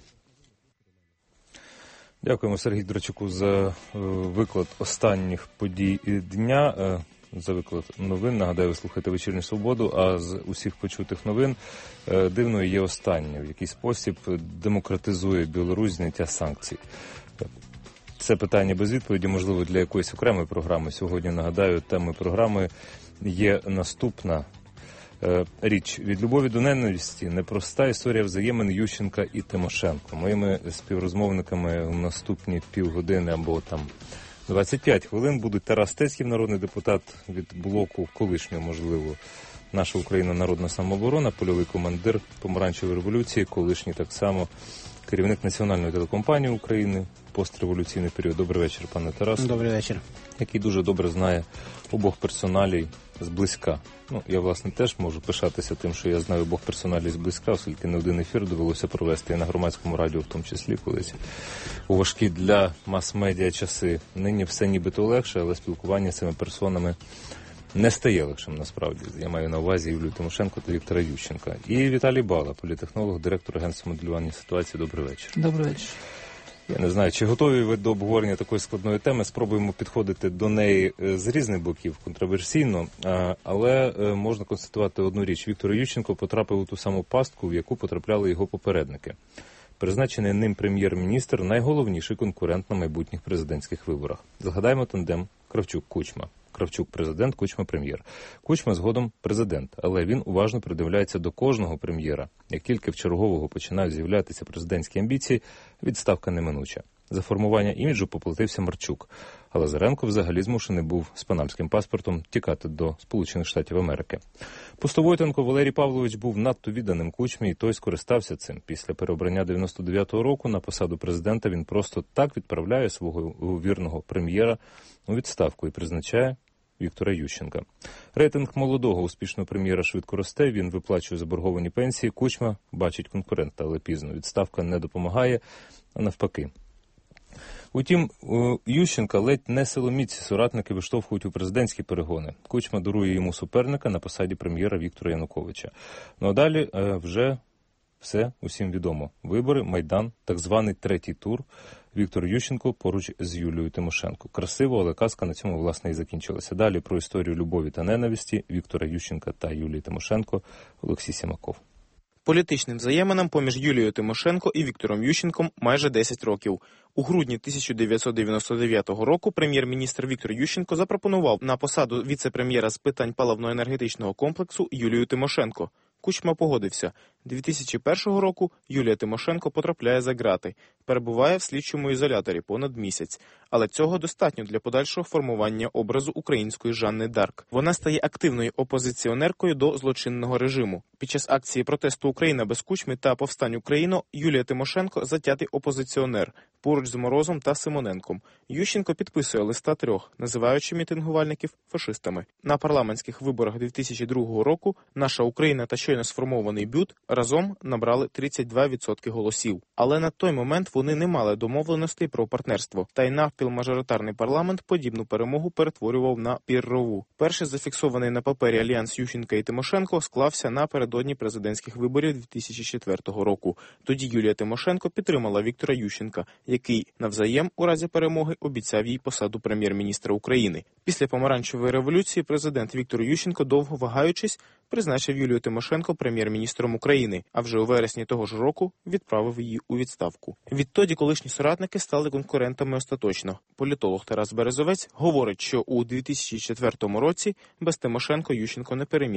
Дякуємо Сергію Драчуку за виклад останніх подій дня, за виклад новин. Нагадаю, ви слухаєте «Вечірню Свободу», а з усіх почутих новин дивною є останнє, в який спосіб демократизує Білорусь зняття санкцій. Це питання без відповіді, можливо, для якоїсь окремої програми. Сьогодні, нагадаю, темою програми є наступна е, річ. Від любові до ненависті. Непроста історія взаємин Ющенка і Тимошенко. Моїми співрозмовниками в наступні півгодини або там двадцять п'ять хвилин будуть Тарас Тецьків, народний депутат від блоку колишнього, можливо, наша Україна народна самооборона, польовий командир Помаранчевої революції, колишній так само керівник Національної телекомпанії України, постреволюційний період. Добрий вечір, пане Тарас. Добрий вечір. Який дуже добре знає обох персоналій зблизька. Ну, я, власне, теж можу пишатися тим, що я знаю обох персоналій зблизька, оскільки не один ефір довелося провести і на громадському радіо, в тому числі, колись у важкі для мас-медіа часи. Нині все нібито легше, але спілкування з цими персонами не стає легшим, насправді. Я маю на увазі Юлію Тимошенко та Віктора Ющенка. І Віталій Бала, політехнолог, директор Агентства моделювання ситуації. Добрий вечір. Добрий вечір. Я не знаю, чи готові ви до обговорення такої складної теми. Спробуємо підходити до неї з різних боків, контроверсійно. Але можна констатувати одну річ. Віктор Ющенко потрапив у ту саму пастку, в яку потрапляли його попередники. Призначений ним прем'єр-міністр – найголовніший конкурент на майбутніх президентських виборах. Згадаємо тандем Кравчук-Кучма. Кравчук – президент, Кучма – прем'єр. Кучма згодом президент, але він уважно придивляється до кожного прем'єра. Як тільки в чергового починають з'являтися президентські амбіції, відставка неминуча. За формування іміджу поплатився Марчук. А Лазаренко взагалі змушений був з панамським паспортом тікати до Сполучених Штатів Америки. Пустовойтенко Валерій Павлович був надто відданим Кучмі, і той скористався цим. Після переобрання дев'яносто дев'ятого року на посаду президента він просто так відправляє свого вірного прем'єра у відставку і призначає Віктора Ющенка. Рейтинг молодого успішного прем'єра швидко росте, він виплачує заборговані пенсії. Кучма бачить конкурента, але пізно. Відставка не допомагає, а навпаки. Утім, Ющенка ледь не силоміць соратники виштовхують у президентські перегони. Кучма дарує йому суперника на посаді прем'єра Віктора Януковича. Ну а далі вже все усім відомо. Вибори, Майдан, так званий третій тур. Віктор Ющенко поруч з Юлією Тимошенко. Красиво, але казка на цьому, власне, і закінчилася. Далі про історію любові та ненависті Віктора Ющенка та Юлії Тимошенко Олексій Сімаков. Політичним взаєминам поміж Юлією Тимошенко і Віктором Ющенком майже десять років. У грудні тисяча дев'ятсот дев'яносто дев'ятого року прем'єр-міністр Віктор Ющенко запропонував на посаду віце-прем'єра з питань паливно-енергетичного комплексу Юлію Тимошенко. Кучма погодився. дві тисячі першого року Юлія Тимошенко потрапляє за ґрати, перебуває в слідчому ізоляторі понад місяць. Але цього достатньо для подальшого формування образу української Жанни Дарк. Вона стає активною опозиціонеркою до злочинного режиму. Під час акції протесту «Україна без Кучми» та «Повстань Україно» Юлія Тимошенко – затятий опозиціонер, поруч з Морозом та Симоненком. Ющенко підписує листа трьох, називаючи мітингувальників фашистами. На парламентських виборах дві тисячі другого року «Наша Україна» та щойно сформований БЮТ разом набрали тридцять два відсотки голосів. Але на той момент вони не мали домовленостей про партнерство. Та й навпілмажоритарний парламент подібну перемогу перетворював на піррову. Перший зафіксований на папері альянс Ющенка і Тимошенко склався напередодні президентських виборів дві тисячі четвертого року. Тоді Юлія Тимошенко підтримала Віктора Ющенка, який навзаєм у разі перемоги обіцяв їй посаду прем'єр-міністра України. Після помаранчевої революції президент Віктор Ющенко, довго вагаючись, призначив Юлію Тимошенко прем'єр-міністром України, а вже у вересні того ж року відправив її у відставку. Відтоді колишні соратники стали конкурентами остаточно. Політолог Тарас Березовець говорить, що у дві тисячі четвертому році без Тимошенко Ющенко не переміг би.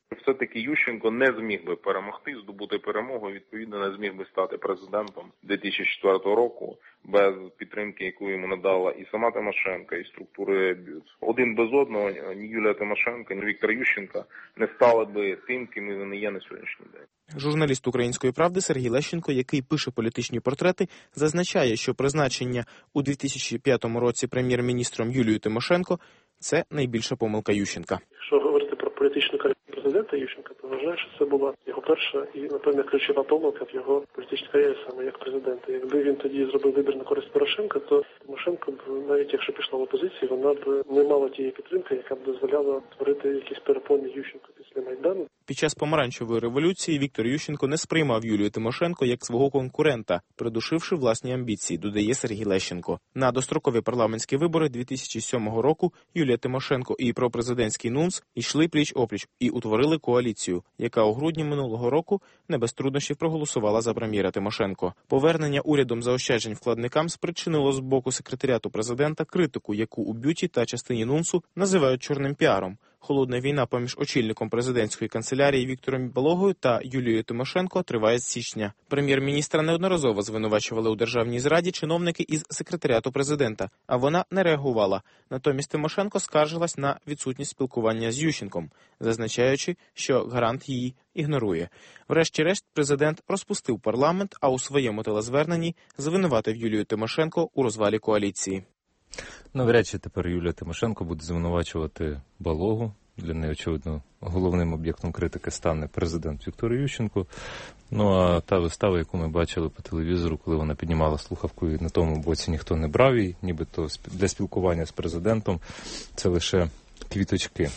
Все-таки Ющенко не зміг би перемогти, здобути перемогу, відповідно не зміг би стати президентом дві тисячі четвертого року без підтримки, яку йому надала і сама Тимошенко, і структури БЮТ. Один без одного, ні Юлія Тимошенко, ні Віктор Ющенко не стали би тим, ким вони є на сьогоднішній день. Журналіст «Української правди» Сергій Лещенко, який пише політичні портрети, зазначає, що призначення у дві тисячі п'ятому році прем'єр-міністром Юлією Тимошенко – це найбільша помилка Ющенка. Якщо говорити про політичну кар'єру президента Ющенка, то вважаю, що це була його перша і, напевно, ключова помилка в його політичній кар'єрі саме як президента. Якби він тоді зробив вибір на користь Порошенка, то Тимошенко б, навіть якщо пішла в опозицію, вона б не мала тієї підтримки, яка б дозволяла створити якісь перепони Ющенку після Майдану. Під час помаранчевої революції Віктор Ющенко не сприймав Юлію Тимошенко як свого конкурента, придушивши власні амбіції, додає Сергій Лещенко. На дострокові парламентські вибори дві тисячі сьомого року Юлія Тимошенко і пропрезидентський нунц йшли пліч-опліч і утворили коаліцію, яка у грудні минулого року не без труднощів проголосувала за прем'єра Тимошенко. Повернення урядом заощаджень вкладникам спричинило з боку секретаріату президента критику, яку у бюті та частині нунцу називають чорним піаром. Холодна війна поміж очільником президентської канцелярії Віктором Балогою та Юлією Тимошенко триває з січня. Прем'єр-міністра неодноразово звинувачували у державній зраді чиновники із секретаріату президента, а вона не реагувала. Натомість Тимошенко скаржилась на відсутність спілкування з Ющенком, зазначаючи, що гарант її ігнорує. Врешті-решт президент розпустив парламент, а у своєму телезверненні звинуватив Юлію Тимошенко у розвалі коаліції. Навряд чи тепер Юлія Тимошенко буде звинувачувати Балогу. Для неї, очевидно, головним об'єктом критики стане президент Віктор Ющенко. Ну, а та вистава, яку ми бачили по телевізору, коли вона піднімала слухавку і на тому боці ніхто не брав її, нібито для спілкування з президентом, це лише квіточки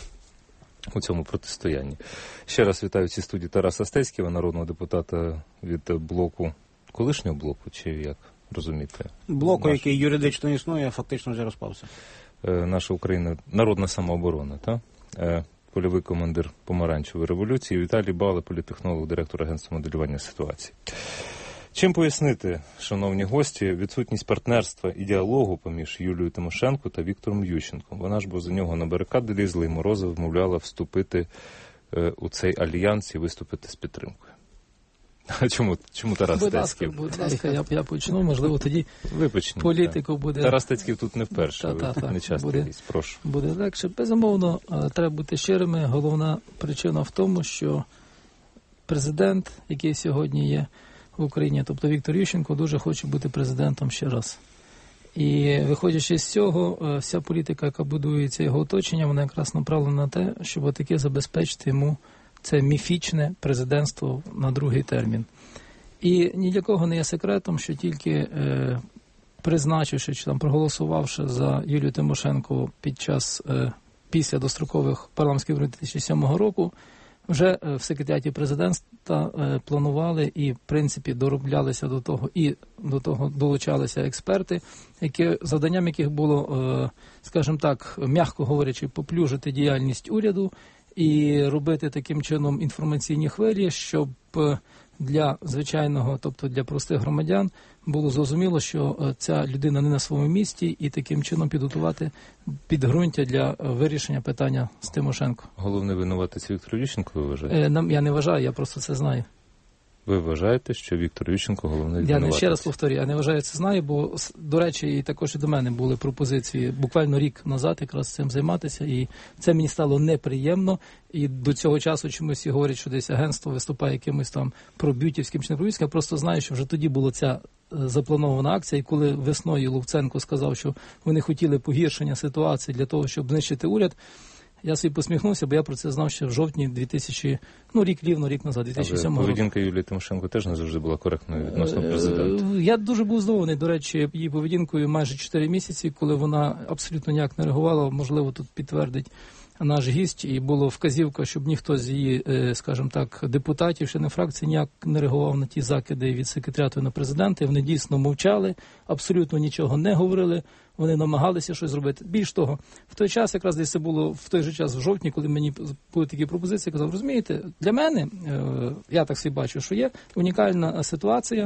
у цьому протистоянні. Ще раз вітаю в цій студії Тараса Стецького, народного депутата від блоку, колишнього блоку, чи як? Розумієте? Блоку, Наш... який юридично існує, фактично вже розпався. Е, наша Україна, народна самооборона, так? Е, польовий командир помаранчевої революції, Віталій Бале, політтехнолог, директор агентства моделювання ситуації. Чим пояснити, шановні гості, відсутність партнерства і діалогу поміж Юлією Тимошенко та Віктором Ющенком? Вона ж бо за нього на барикади лізла і Морозов вмовляла вступити е, у цей альянс і виступити з підтримкою. А чому, чому Тарас будь Стецький? Ласка, будь ласка, я, я почну, можливо, тоді Випочні, політику так. буде... Тарас Стецький тут не вперше, та, та, та, не часто буде, гість, прошу. Буде легше. Безумовно, треба бути щирими. Головна причина в тому, що президент, який сьогодні є в Україні, тобто Віктор Ющенко, дуже хоче бути президентом ще раз. І виходячи з цього, вся політика, яка будується його оточення, вона якраз направлена на те, щоб таки забезпечити йому це міфічне президентство на другий термін. І ні для кого не є секретом, що тільки е, призначивши чи там проголосувавши за Юлію Тимошенко під час е, після дострокових парламентських виборів дві тисячі сьомого року, вже е, в секретаріаті президента е, планували і, в принципі, дороблялися до того, і до того долучалися експерти, які, завданням яких було, е, скажімо так, м'яко говорячи, поплюжити діяльність уряду і робити таким чином інформаційні хвилі, щоб для звичайного, тобто для простих громадян, було зрозуміло, що ця людина не на своєму місці, і таким чином підготувати підґрунтя для вирішення питання з Тимошенко. Головний винуватець Віктор Ющенко, ви вважаєте? Я не вважаю, я просто це знаю. Ви вважаєте, що Віктор Ющенко головний я винуватець? Я ще раз повторюю, я не вважаю, це знаю, бо, до речі, і також і до мене були пропозиції буквально рік назад якраз цим займатися, і це мені стало неприємно, і до цього часу чомусь говорять, що десь агентство виступає якимось там пробютівським чи не пробютівським, я просто знаю, що вже тоді була ця запланована акція, і коли весною Луценко сказав, що вони хотіли погіршення ситуації для того, щоб знищити уряд, я собі посміхнувся, бо я про це знав ще в жовтні дві тисячі, ну рік рівно, рік назад, дві тисячі сьомого року. Поведінка Юлії Тимошенко теж не завжди була коректною відносно президента. Я дуже був здивований, до речі, її поведінкою майже чотири місяці, коли вона абсолютно ніяк не реагувала, можливо, тут підтвердить наш гість, і було вказівка, щоб ніхто з її, скажімо так, депутатів, ще не фракції, ніяк не реагував на ті закиди від секретаріату на президента. Вони дійсно мовчали, абсолютно нічого не говорили, вони намагалися щось зробити. Більш того, в той час, якраз десь це було в той же час, в жовтні, коли мені були такі пропозиції, я казав, розумієте, для мене, я так собі бачу, що є унікальна ситуація,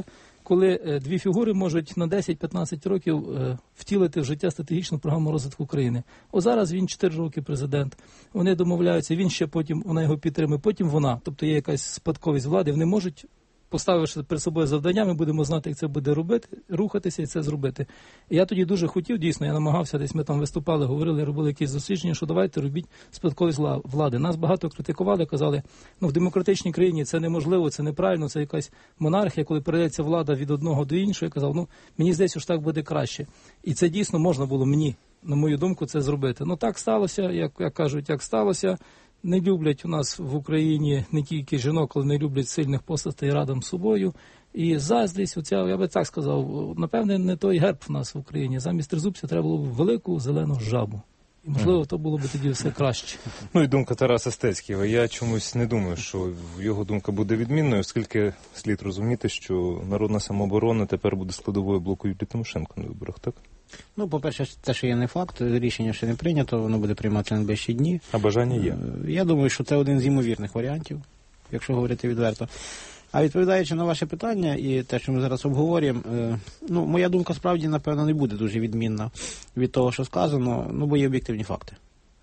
коли дві фігури можуть на десять-п'ятнадцять років втілити в життя стратегічну програму розвитку України. О зараз він чотири роки президент, вони домовляються, він ще потім, вона його підтримує, потім вона, тобто є якась спадковість влади, вони можуть, поставивши перед собою завдання, ми будемо знати, як це буде робити, рухатися і це зробити. І я тоді дуже хотів, дійсно, я намагався, десь ми там виступали, говорили, робили якісь дослідження, що давайте робіть спадковість влади. Нас багато критикували, казали, ну в демократичній країні це неможливо, це неправильно, це якась монархія, коли передається влада від одного до іншого. Я казав, ну мені здається, що так буде краще. І це дійсно можна було мені, на мою думку, це зробити. Ну так сталося, як, як кажуть, як сталося. Не люблять у нас в Україні не тільки жінок, але не люблять сильних постатей радом з собою. І заздрість, оця, я би так сказав, напевне, не той герб в нас в Україні. Замість тризубця треба було б велику зелену жабу. І, можливо, то було б тоді все краще. Ну і думка Тараса Стецького. Я чомусь не думаю, що його думка буде відмінною, оскільки слід розуміти, що народна самооборона тепер буде складовою блоку Юлії Тимошенко на виборах, так? Ну, по-перше, це ще є не факт, рішення ще не прийнято, воно буде прийматися на найближчі дні. А бажання є? Я думаю, що це один з ймовірних варіантів, якщо говорити відверто. А відповідаючи на ваше питання і те, що ми зараз обговорюємо, ну, моя думка справді, напевно, не буде дуже відмінна від того, що сказано, ну, бо є об'єктивні факти,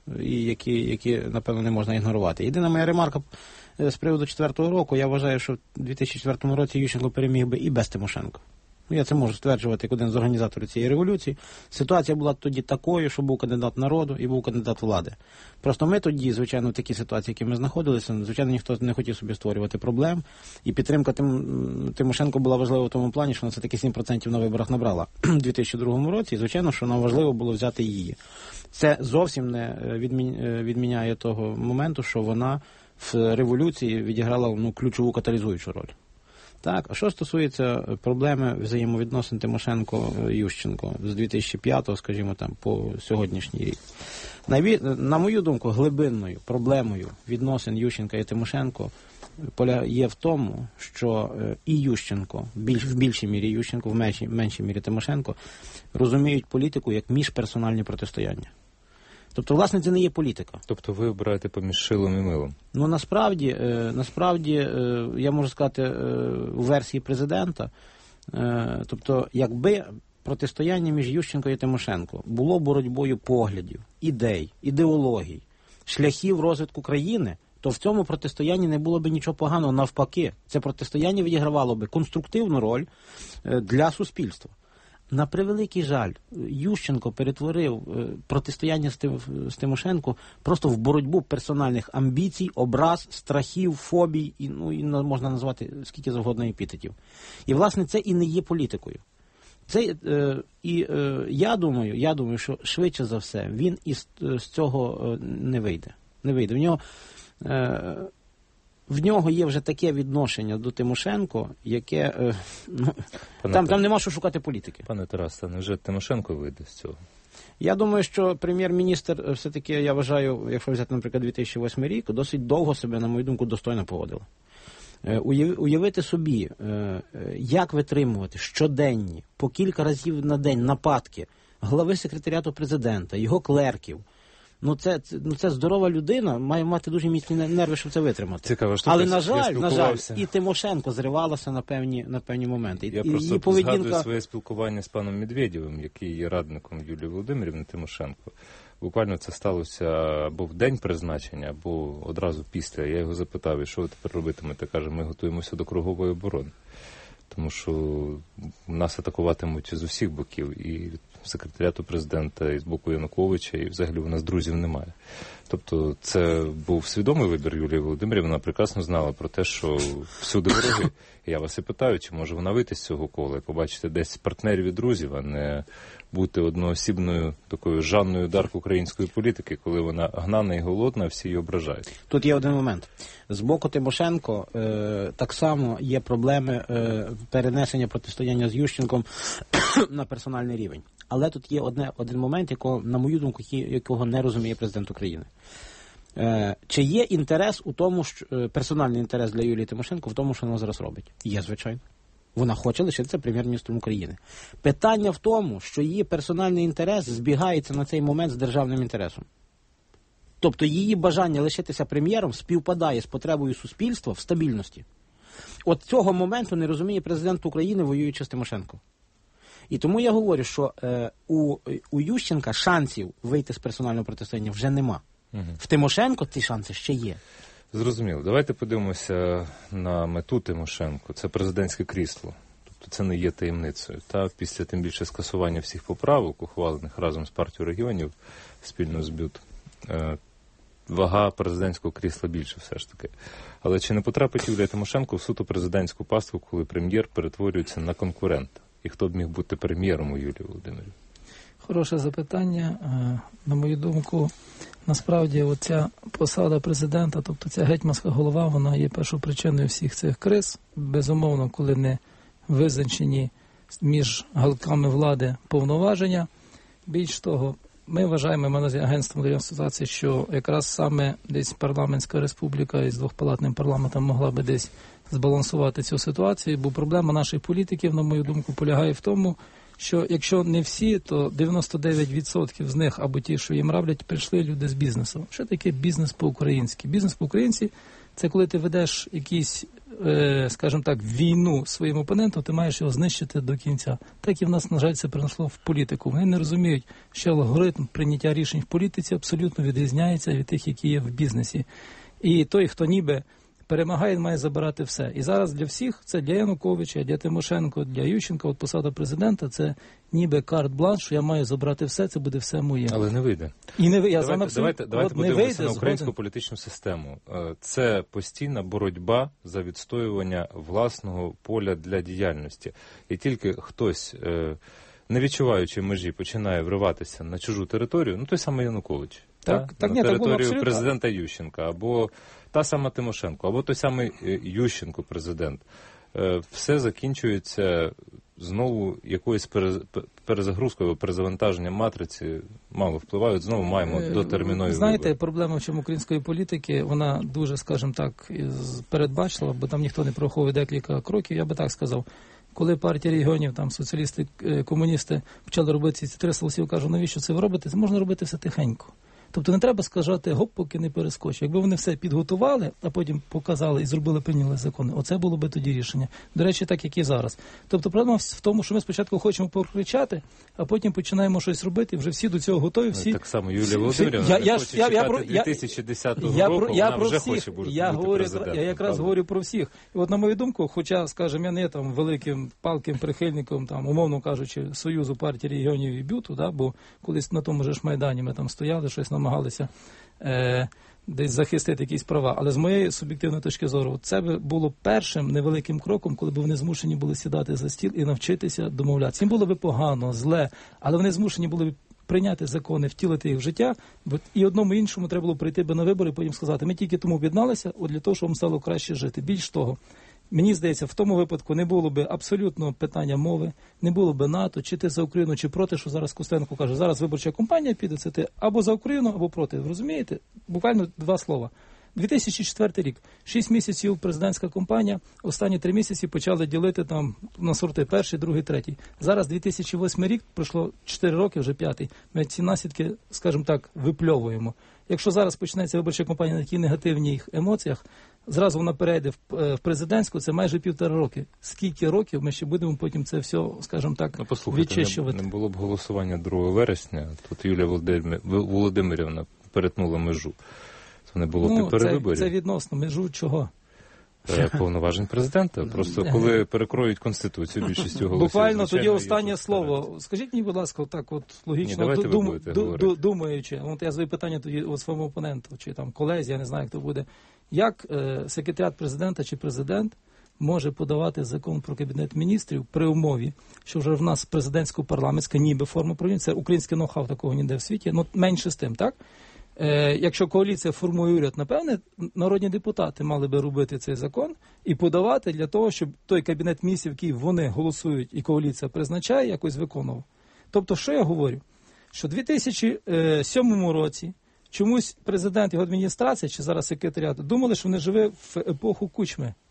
і які, які, напевно, не можна ігнорувати. Єдина моя ремарка з приводу четвертого року, я вважаю, що в дві тисячі четвертому році Ющенко переміг би і без Тимошенко. Ну, я це можу стверджувати як один з організаторів цієї революції. Ситуація була тоді такою, що був кандидат народу і був кандидат влади. Просто ми тоді, звичайно, в такій ситуації, в якій ми знаходилися, звичайно, ніхто не хотів собі створювати проблем. І підтримка Тим... Тимошенко була важлива в тому плані, що вона все-таки сім відсотків на виборах набрала у дві тисячі другому році. І, звичайно, що нам важливо було взяти її. Це зовсім не відмі... відміняє того моменту, що вона в революції відіграла ну, ключову каталізуючу роль. Так, а що стосується проблеми взаємовідносин Тимошенко-Ющенко з дві тисячі п'ятого, скажімо, там, по сьогоднішній рік. Найбіль... На мою думку, глибинною проблемою відносин Ющенка і Тимошенко є в тому, що і Ющенко, більш, в більшій мірі Ющенко, в меншій, меншій мірі Тимошенко, розуміють політику як міжперсональні протистояння. Тобто, власне, це не є політика. Тобто ви обираєте поміж шилом і милом? Ну, насправді, е, насправді е, я можу сказати, е, у версії президента, е, тобто, якби протистояння між Ющенко і Тимошенко було боротьбою поглядів, ідей, ідеологій, шляхів розвитку країни, то в цьому протистоянні не було б нічого поганого. Навпаки, це протистояння відігравало б конструктивну роль е, для суспільства. На превеликий жаль, Ющенко перетворив протистояння з Тимошенко просто в боротьбу персональних амбіцій, образ, страхів, фобій, і, ну, і можна назвати скільки завгодно епітетів. І, власне, це і не є політикою. Це, е, і е, я думаю, я думаю, що швидше за все він із з цього не вийде. Не вийде. В нього... Е, В нього є вже таке відношення до Тимошенко, яке... Ну, там, там нема що шукати політики. Пане Тарасе, невже Тимошенко вийде з цього? Я думаю, що прем'єр-міністр все-таки, я вважаю, якщо взяти, наприклад, дві тисячі восьмий рік, досить довго себе, на мою думку, достойно поводила. Уявити собі, як витримувати щоденні, по кілька разів на день нападки глави секретаріату президента, його клерків. Ну це, це, ну це здорова людина, має мати дуже міцні нерви, щоб це витримати. Цікаво, що але, на жаль, на жаль, і Тимошенко зривалася на певні, на певні моменти. Я і, просто і поведінка... згадую своє спілкування з паном Медведєвим, який є радником Юлії Володимирівни Тимошенко. Буквально це сталося або в день призначення, або одразу після. Я його запитав, і що ви тепер робитимете? Каже, ми готуємося до кругової оборони. Тому що нас атакуватимуть з усіх боків, і від секретаріату президента, і з боку Януковича, і взагалі у нас друзів немає. Тобто це був свідомий вибір Юлії Володимирівни, вона прекрасно знала про те, що всюди вороги. Я вас і питаю, чи може вона вийти з цього кола і побачити десь партнерів і друзів, а не бути одноосібною такою Жанною Дарк української політики, коли вона гнана і голодна, а всі її ображають. Тут є один момент. З боку Тимошенко е, так само є проблеми е, перенесення протистояння з Ющенком на персональний рівень. Але тут є одне, один момент, якого, на мою думку, якого не розуміє президент України. Е, чи є інтерес у тому, що, персональний інтерес для Юлії Тимошенко в тому, що вона зараз робить? Є, звичайно. Вона хоче лишитися прем'єр-міністром України. Питання в тому, що її персональний інтерес збігається на цей момент з державним інтересом. Тобто її бажання лишитися прем'єром співпадає з потребою суспільства в стабільності. От цього моменту не розуміє президент України, воюючи з Тимошенко. І тому я говорю, що е, у, у Ющенка шансів вийти з персонального протистояння вже нема. Угу. В Тимошенко ці шанси ще є. Зрозуміло. Давайте подивимося на мету Тимошенко. Це президентське крісло. Тобто це не є таємницею. Та після тим більше скасування всіх поправок, ухвалених разом з партією регіонів, спільно з БЮТ, е, вага президентського крісла більше все ж таки. Але чи не потрапить Юлія Тимошенко в суто президентську пастку, коли прем'єр перетворюється на конкурента? І хто б міг бути прем'єром у Юлії Володимирівні? Хороше запитання. На мою думку, насправді оця посада президента, тобто ця гетьманська голова, вона є першопричиною всіх цих криз. Безумовно, коли не визначені між галками влади повноваження. Більш того, ми вважаємо, ми на агентство моделі ситуації, що якраз саме десь парламентська республіка із двохпалатним парламентом могла би десь збалансувати цю ситуацію, бо проблема наших політиків, на мою думку, полягає в тому, що якщо не всі, то дев'яносто дев'ять відсотків з них, або ті, що їм роблять, прийшли люди з бізнесу. Що таке бізнес по-українськи? Бізнес по-українськи – це коли ти ведеш якийсь, е, скажімо так, війну своїм опонентом, ти маєш його знищити до кінця. Так і в нас, на жаль, це принесло в політику. Вони не розуміють, що алгоритм прийняття рішень в політиці абсолютно відрізняється від тих, які є в бізнесі. І той, хто ніби перемагає, має забирати все. І зараз для всіх, це для Януковича, для Тимошенко, для Ющенка, от посада президента, це ніби карт-бланш, що я маю забрати все, це буде все моє. Але не вийде. І не вийде. Давайте, давайте, давайте подивимося на українську згоден. політичну систему. Це постійна боротьба за відстоювання власного поля для діяльності. І тільки хтось, не відчуваючи межі, починає вриватися на чужу територію, ну той самий Янукович, так, та? так, на ні, територію так президента Ющенка, або та сама Тимошенко, або той самий Ющенко президент. Все закінчується знову якоюсь перезагрузкою, перезавантаженням матриці, мало впливають, знову маємо дотермінові Знаєте, вибори. проблема в чому української політики, вона дуже, скажімо так, передбачила, бо там ніхто не прораховує декілька кроків, я би так сказав. Коли партія регіонів, там соціалісти, комуністи почали робити ці три голосів, кажуть, навіщо це ви робите? Це можна робити все тихенько. Тобто не треба сказати, гоп, поки не перескочить. Якби вони все підготували, а потім показали і зробили, прийняли закони, оце було би тоді рішення. До речі, так, як і зараз. Тобто проблема в тому, що ми спочатку хочемо покричати, а потім починаємо щось робити, вже всі до цього готові. Всі... Так само Юлія Володимирівна не хоче чекати дві тисячі десятого я, року, я, вона про вже всіх, хоче бути я говорю, президентом. Я якраз правда? говорю про всіх. І от на мою думку, хоча, скажімо, я не там великим палким прихильником, там, умовно кажучи, Союзу партії регіонів і БЮТу, да, бо колись на тому же ж Майдані ми там стояли, щось намагалися Е, десь захистити якісь права. Але з моєї суб'єктивної точки зору, це би було першим невеликим кроком, коли б вони змушені були сідати за стіл і навчитися домовлятися. Їм було б погано, зле, але вони змушені були б прийняти закони, втілити їх в життя, бо і одному іншому треба було прийти би на вибори і потім сказати, ми тільки тому об'єдналися, от для того, щоб вам стало краще жити. Більш того, мені здається, в тому випадку не було б абсолютно питання мови, не було б НАТО, чи ти за Україну, чи проти, що зараз Костенко каже, зараз виборча кампанія піде, це ти або за Україну, або проти. Ви розумієте? Буквально два слова. дві тисячі четвертий рік. Шість місяців президентська кампанія, останні три місяці почали ділити там на сорти перший, другий, третій. Зараз дві тисячі восьмий рік, пройшло чотири роки, вже п'ятий. Ми ці наслідки, скажімо так, випльовуємо. Якщо зараз почнеться виборча кампанія на такій негативних емоціях, зразу вона перейде в президентську, це майже півтора роки. Скільки років ми ще будемо потім це все, скажімо так, ну, відчищувати? Не, не було б голосування другого вересня, тут Юлія Володимир... Володимирівна перетнула межу. Це не було ну, перевиборів. Це, це відносно межу чого? Повноважень президента. Просто коли перекроють Конституцію більшістю голосів. Буквально тоді останнє слово. Скажіть мені, будь ласка, так от логічно Ні, дум, дум, думаючи, от я задаю питання тоді от своєму опоненту, чи там колезі, я не знаю, хто буде. Як е, секретаріат президента чи президент може подавати закон про Кабінет міністрів при умові, що вже в нас президентсько-парламентська ніби форма правління, це українське ноу-хау, такого ніде в світі, ну менше з тим, так? Е, якщо коаліція формує уряд, напевне, народні депутати мали би робити цей закон і подавати для того, щоб той Кабінет міністрів, який вони голосують і коаліція призначає, якось виконував. Тобто, що я говорю? Що в дві тисячі сьомому році чомусь президент і його адміністрація, чи зараз секретаріат, думали, що вони живуть в епоху Кучми.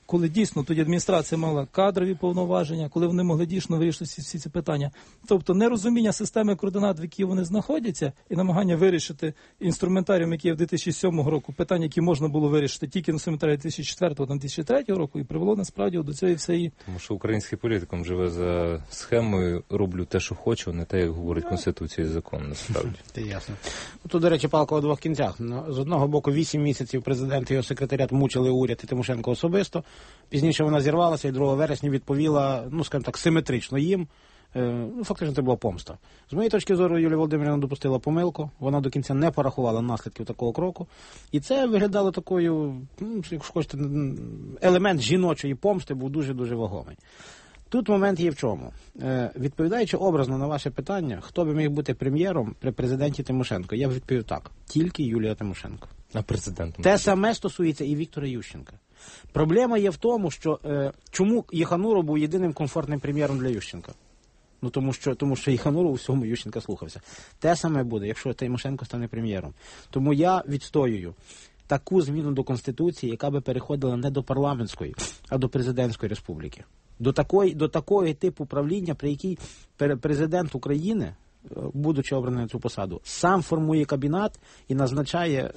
коли дійсно тоді адміністрація мала кадрові повноваження, коли вони могли дійсно вирішити всі, всі ці питання. Тобто нерозуміння системи координат, в якій вони знаходяться, і намагання вирішити інструментаріум, який є в дві тисячі сьомого року, питання, які можна було вирішити тільки на інструментарії дві тисячі четвертого - дві тисячі третього року, і привело насправді до цієї всієї... Тому що український політикум живе за схемою «роблю те, що хочу», не те, як говорить Конституція і закон, насправді. Це ясно. Тут, до речі, палка у двох кінцях. З одного боку, вісім місяців президент і його секретаріат мучили уряд і Тимошенко особисто. Пізніше вона зірвалася і другого вересня відповіла, ну, скажімо так, симетрично їм. Ну, фактично, це була помста. З моєї точки зору, Юлія Володимирівна допустила помилку. Вона до кінця не порахувала наслідків такого кроку. І це виглядало такою, ну, якщо хочете, елемент жіночої помсти був дуже-дуже вагомий. Тут момент є в чому. Е, відповідаючи образно на ваше питання, хто би міг бути прем'єром при президенті Тимошенко, я б відповів так. Тільки Юлія Тимошенко. А президентом? Те саме стосується і Віктора Ющенка. Проблема є в тому, що е, чому Єхануров був єдиним комфортним прем'єром для Ющенка? Ну, тому що, тому що Єхануров у всьому Ющенка слухався. Те саме буде, якщо Тимошенко стане прем'єром. Тому я відстоюю таку зміну до Конституції, яка би переходила не до парламентської, а до президентської республіки. До такої, до такої типу правління, при якій президент України, будучи обраний на цю посаду, сам формує кабінет і назначає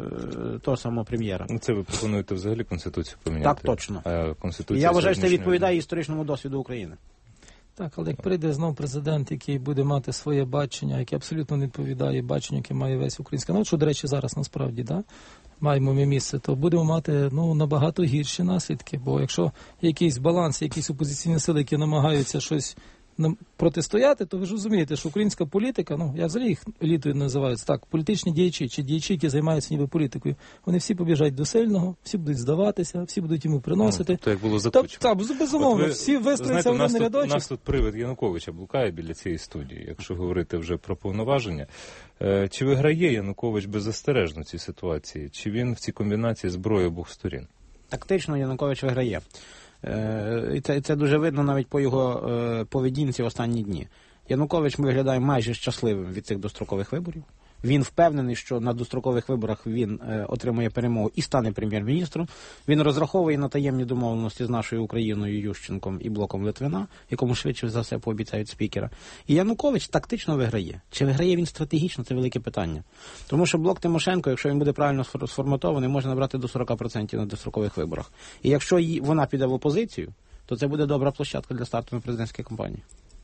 е, того самого прем'єра. Це ви пропонуєте взагалі Конституцію поміняти? Так, точно. А Конституція я вважаю, що це відповідає історичному досвіду України. Так, але як прийде знов президент, який буде мати своє бачення, яке абсолютно не відповідає баченню, яке має весь український народ, що, до речі, зараз насправді, да, маємо ми місце, то будемо мати, ну, набагато гірші наслідки. Бо якщо якийсь баланс, якісь опозиційні сили, які намагаються щось протистояти, то ви ж розумієте, що українська політика, ну, я взагалі їх елітою називаю, так, політичні діячі, чи діячі, які займаються ніби політикою, вони всі побіжать до сильного, всі будуть здаватися, всі будуть йому приносити. Ну, то як було за Кучму. Так, безумовно, ви, всі вистроються в один рядочок. У нас тут привид Януковича блукає біля цієї студії, якщо говорити вже про повноваження. Чи виграє Янукович беззастережно в цій ситуації? Чи він в цій комбінації зброї обох сторін? Тактично Янукович виграє. І це, це дуже видно навіть по його е, поведінці в останні дні. Янукович виглядає майже щасливим від цих дострокових виборів. Він впевнений, що на дострокових виборах він е, отримує перемогу і стане прем'єр-міністром. Він розраховує на таємні домовленості з нашою Україною, Ющенком і блоком Литвина, якому швидше за все пообіцяють спікера. І Янукович тактично виграє. Чи виграє він стратегічно, це велике питання. Тому що блок Тимошенко, якщо він буде правильно сформатований, може набрати до сорок відсотків на дострокових виборах. І якщо вона піде в опозицію, то це буде добра площадка для старту на президентській кампанії.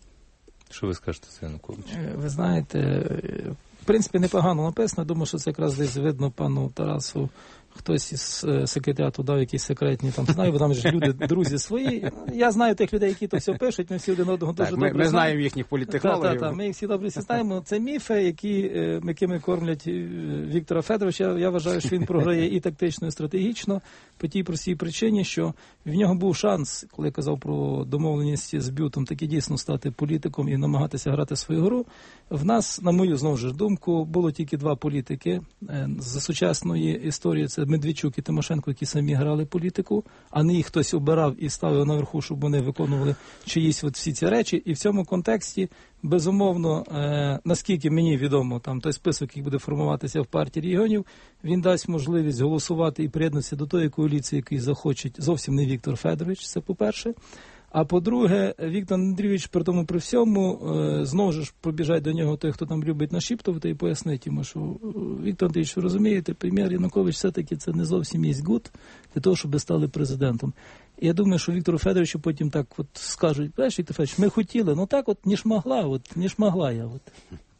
Що ви скажете за Януковича? Ви знаєте, в принципі, непогано написано. Думаю, що це якраз десь видно пану Тарасу. Хтось із секретаріату дав якісь секретні, там, знаю, бо там ж люди, друзі свої. Я знаю тих людей, які то все пишуть, ми всі один одного дуже так, добре ми, ми знаємо їхніх політтехнологів. Так, так, так, ми їх всі добре всі знаємо. Це міфи, які, якими кормлять Віктора Федоровича. Я, я вважаю, що він програє і тактично, і стратегічно, по тій простій причині, що в нього був шанс, коли я казав про домовленість з Бютом, таки дійсно стати політиком і намагатися грати свою гру. В нас, на мою, знову ж думку, було тільки два політики з сучасної історії. Це Медведчук і Тимошенко, які самі грали політику, а не їх хтось обирав і ставив наверху, щоб вони виконували чиїсь от всі ці речі. І в цьому контексті, безумовно, е, наскільки мені відомо, там той список, який буде формуватися в партії регіонів, він дасть можливість голосувати і приєднатися до тої коаліції, який захоче зовсім не Віктор Федорович, це по-перше. А по-друге, Віктор Андрійович, при тому при всьому, знову ж пробіжать до нього той, хто там любить нашіптувати, і пояснить йому, що Віктор Андрійович, ви розумієте, прем'єр Янукович все-таки це не зовсім є гуд для того, щоб стали президентом. І я думаю, що Віктору Федоровичу потім так от скажуть, знаєш, Віктор Федорович, ми хотіли, ну так от, ніж могла, от, ніж могла я. От.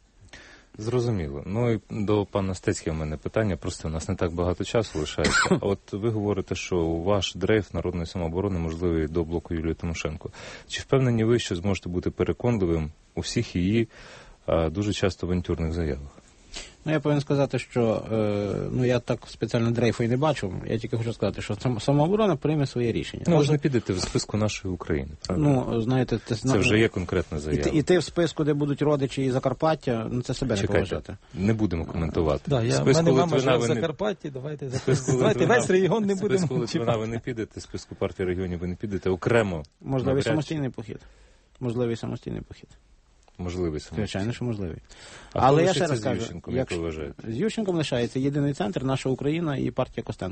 Зрозуміло. Ну і до пана Стецького в мене питання, просто у нас не так багато часу лишається. От ви говорите, що ваш дрейф народної самооборони можливий до блоку Юлії Тимошенко. Чи впевнені ви, що зможете бути переконливим у всіх її а, дуже часто авантюрних заявах? Ну, я повинен сказати, що е, ну, я так спеціально дрейфу і не бачу. Я тільки хочу сказати, що самооборона прийме своє рішення. Ну, ви ж не підете в списку нашої України, правильно? Ну, знаєте, це, це вже є конкретна заява. І, і ти в списку, де будуть родичі і Закарпаття, ну це себе Чекайте, не поважати. Не будемо коментувати. Да, я, в мене мама живе в Закарпатті, давайте, давайте весь регіон не будемо. В списку Литвина ви не підете, в списку партії регіонів ви не підете, окремо. Можливий самостійний похід. Можливий самостійний похід. Можливий самостійний. Звичайно, що можливий. А але хто я ще раз з кажу, Ющенком, як як ви вважаєте? З Ющенком лишається єдиний центр, наша Україна і партія Костенка.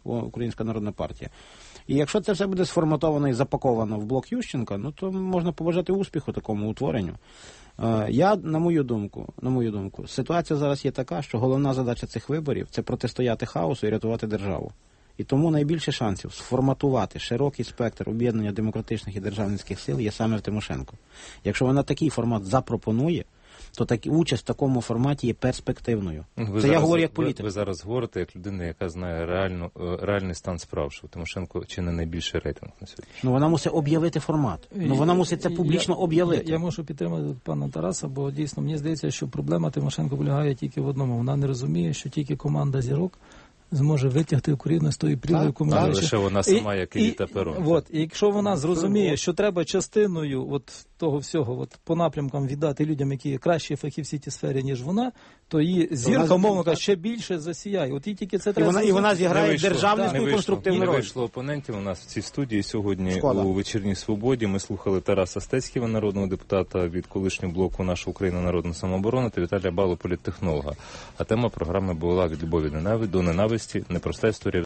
Українська Народна партія. І якщо це все буде сформатовано і запаковано в блок Ющенка, ну то можна побажати успіху такому утворенню. Я, на мою думку, на мою думку, ситуація зараз є така, що головна задача цих виборів – це протистояти хаосу і рятувати державу. І тому найбільше шансів сформатувати широкий спектр об'єднання демократичних і державницьких сил є саме в Тимошенко. Якщо вона такий формат запропонує, то так, участь в такому форматі є перспективною. Ви Це зараз, я говорю як політик. Ви, ви зараз говорите як людина, яка знає реальну, реальний стан справ, що Тимошенко чи не найбільший рейтинг на сьогодні. Ну вона мусить об'явити формат. Ну вона мусить це публічно я, об'явити. Я, я можу підтримати пана Тараса, бо дійсно мені здається, що проблема Тимошенко полягає тільки в одному. Вона не розуміє, що тільки команда зірок зможе витягти Україну з тої прірви, яку ми бачимо. Лише вона сама, як Еліта Перон. От, і якщо вона зрозуміє, що треба частиною от того всього, от по напрямкам віддати людям, які є кращі фахівці в цій сфері, ніж вона, то її зірка, мовно кажучи, ще більше засіяє. От і тільки це треба. І вона, і вона зіграє державницьку конструктивну роль. Не вийшло опонентів у нас в цій студії сьогодні. Шкода. У «Вечірній Свободі» ми слухали Тараса Стецького, народного депутата від колишнього блоку «Наша Україна. Народна самооборона» та Віталія Балу, політтехнолога. А тема програми була «Від любові до ненависті. Непроста історія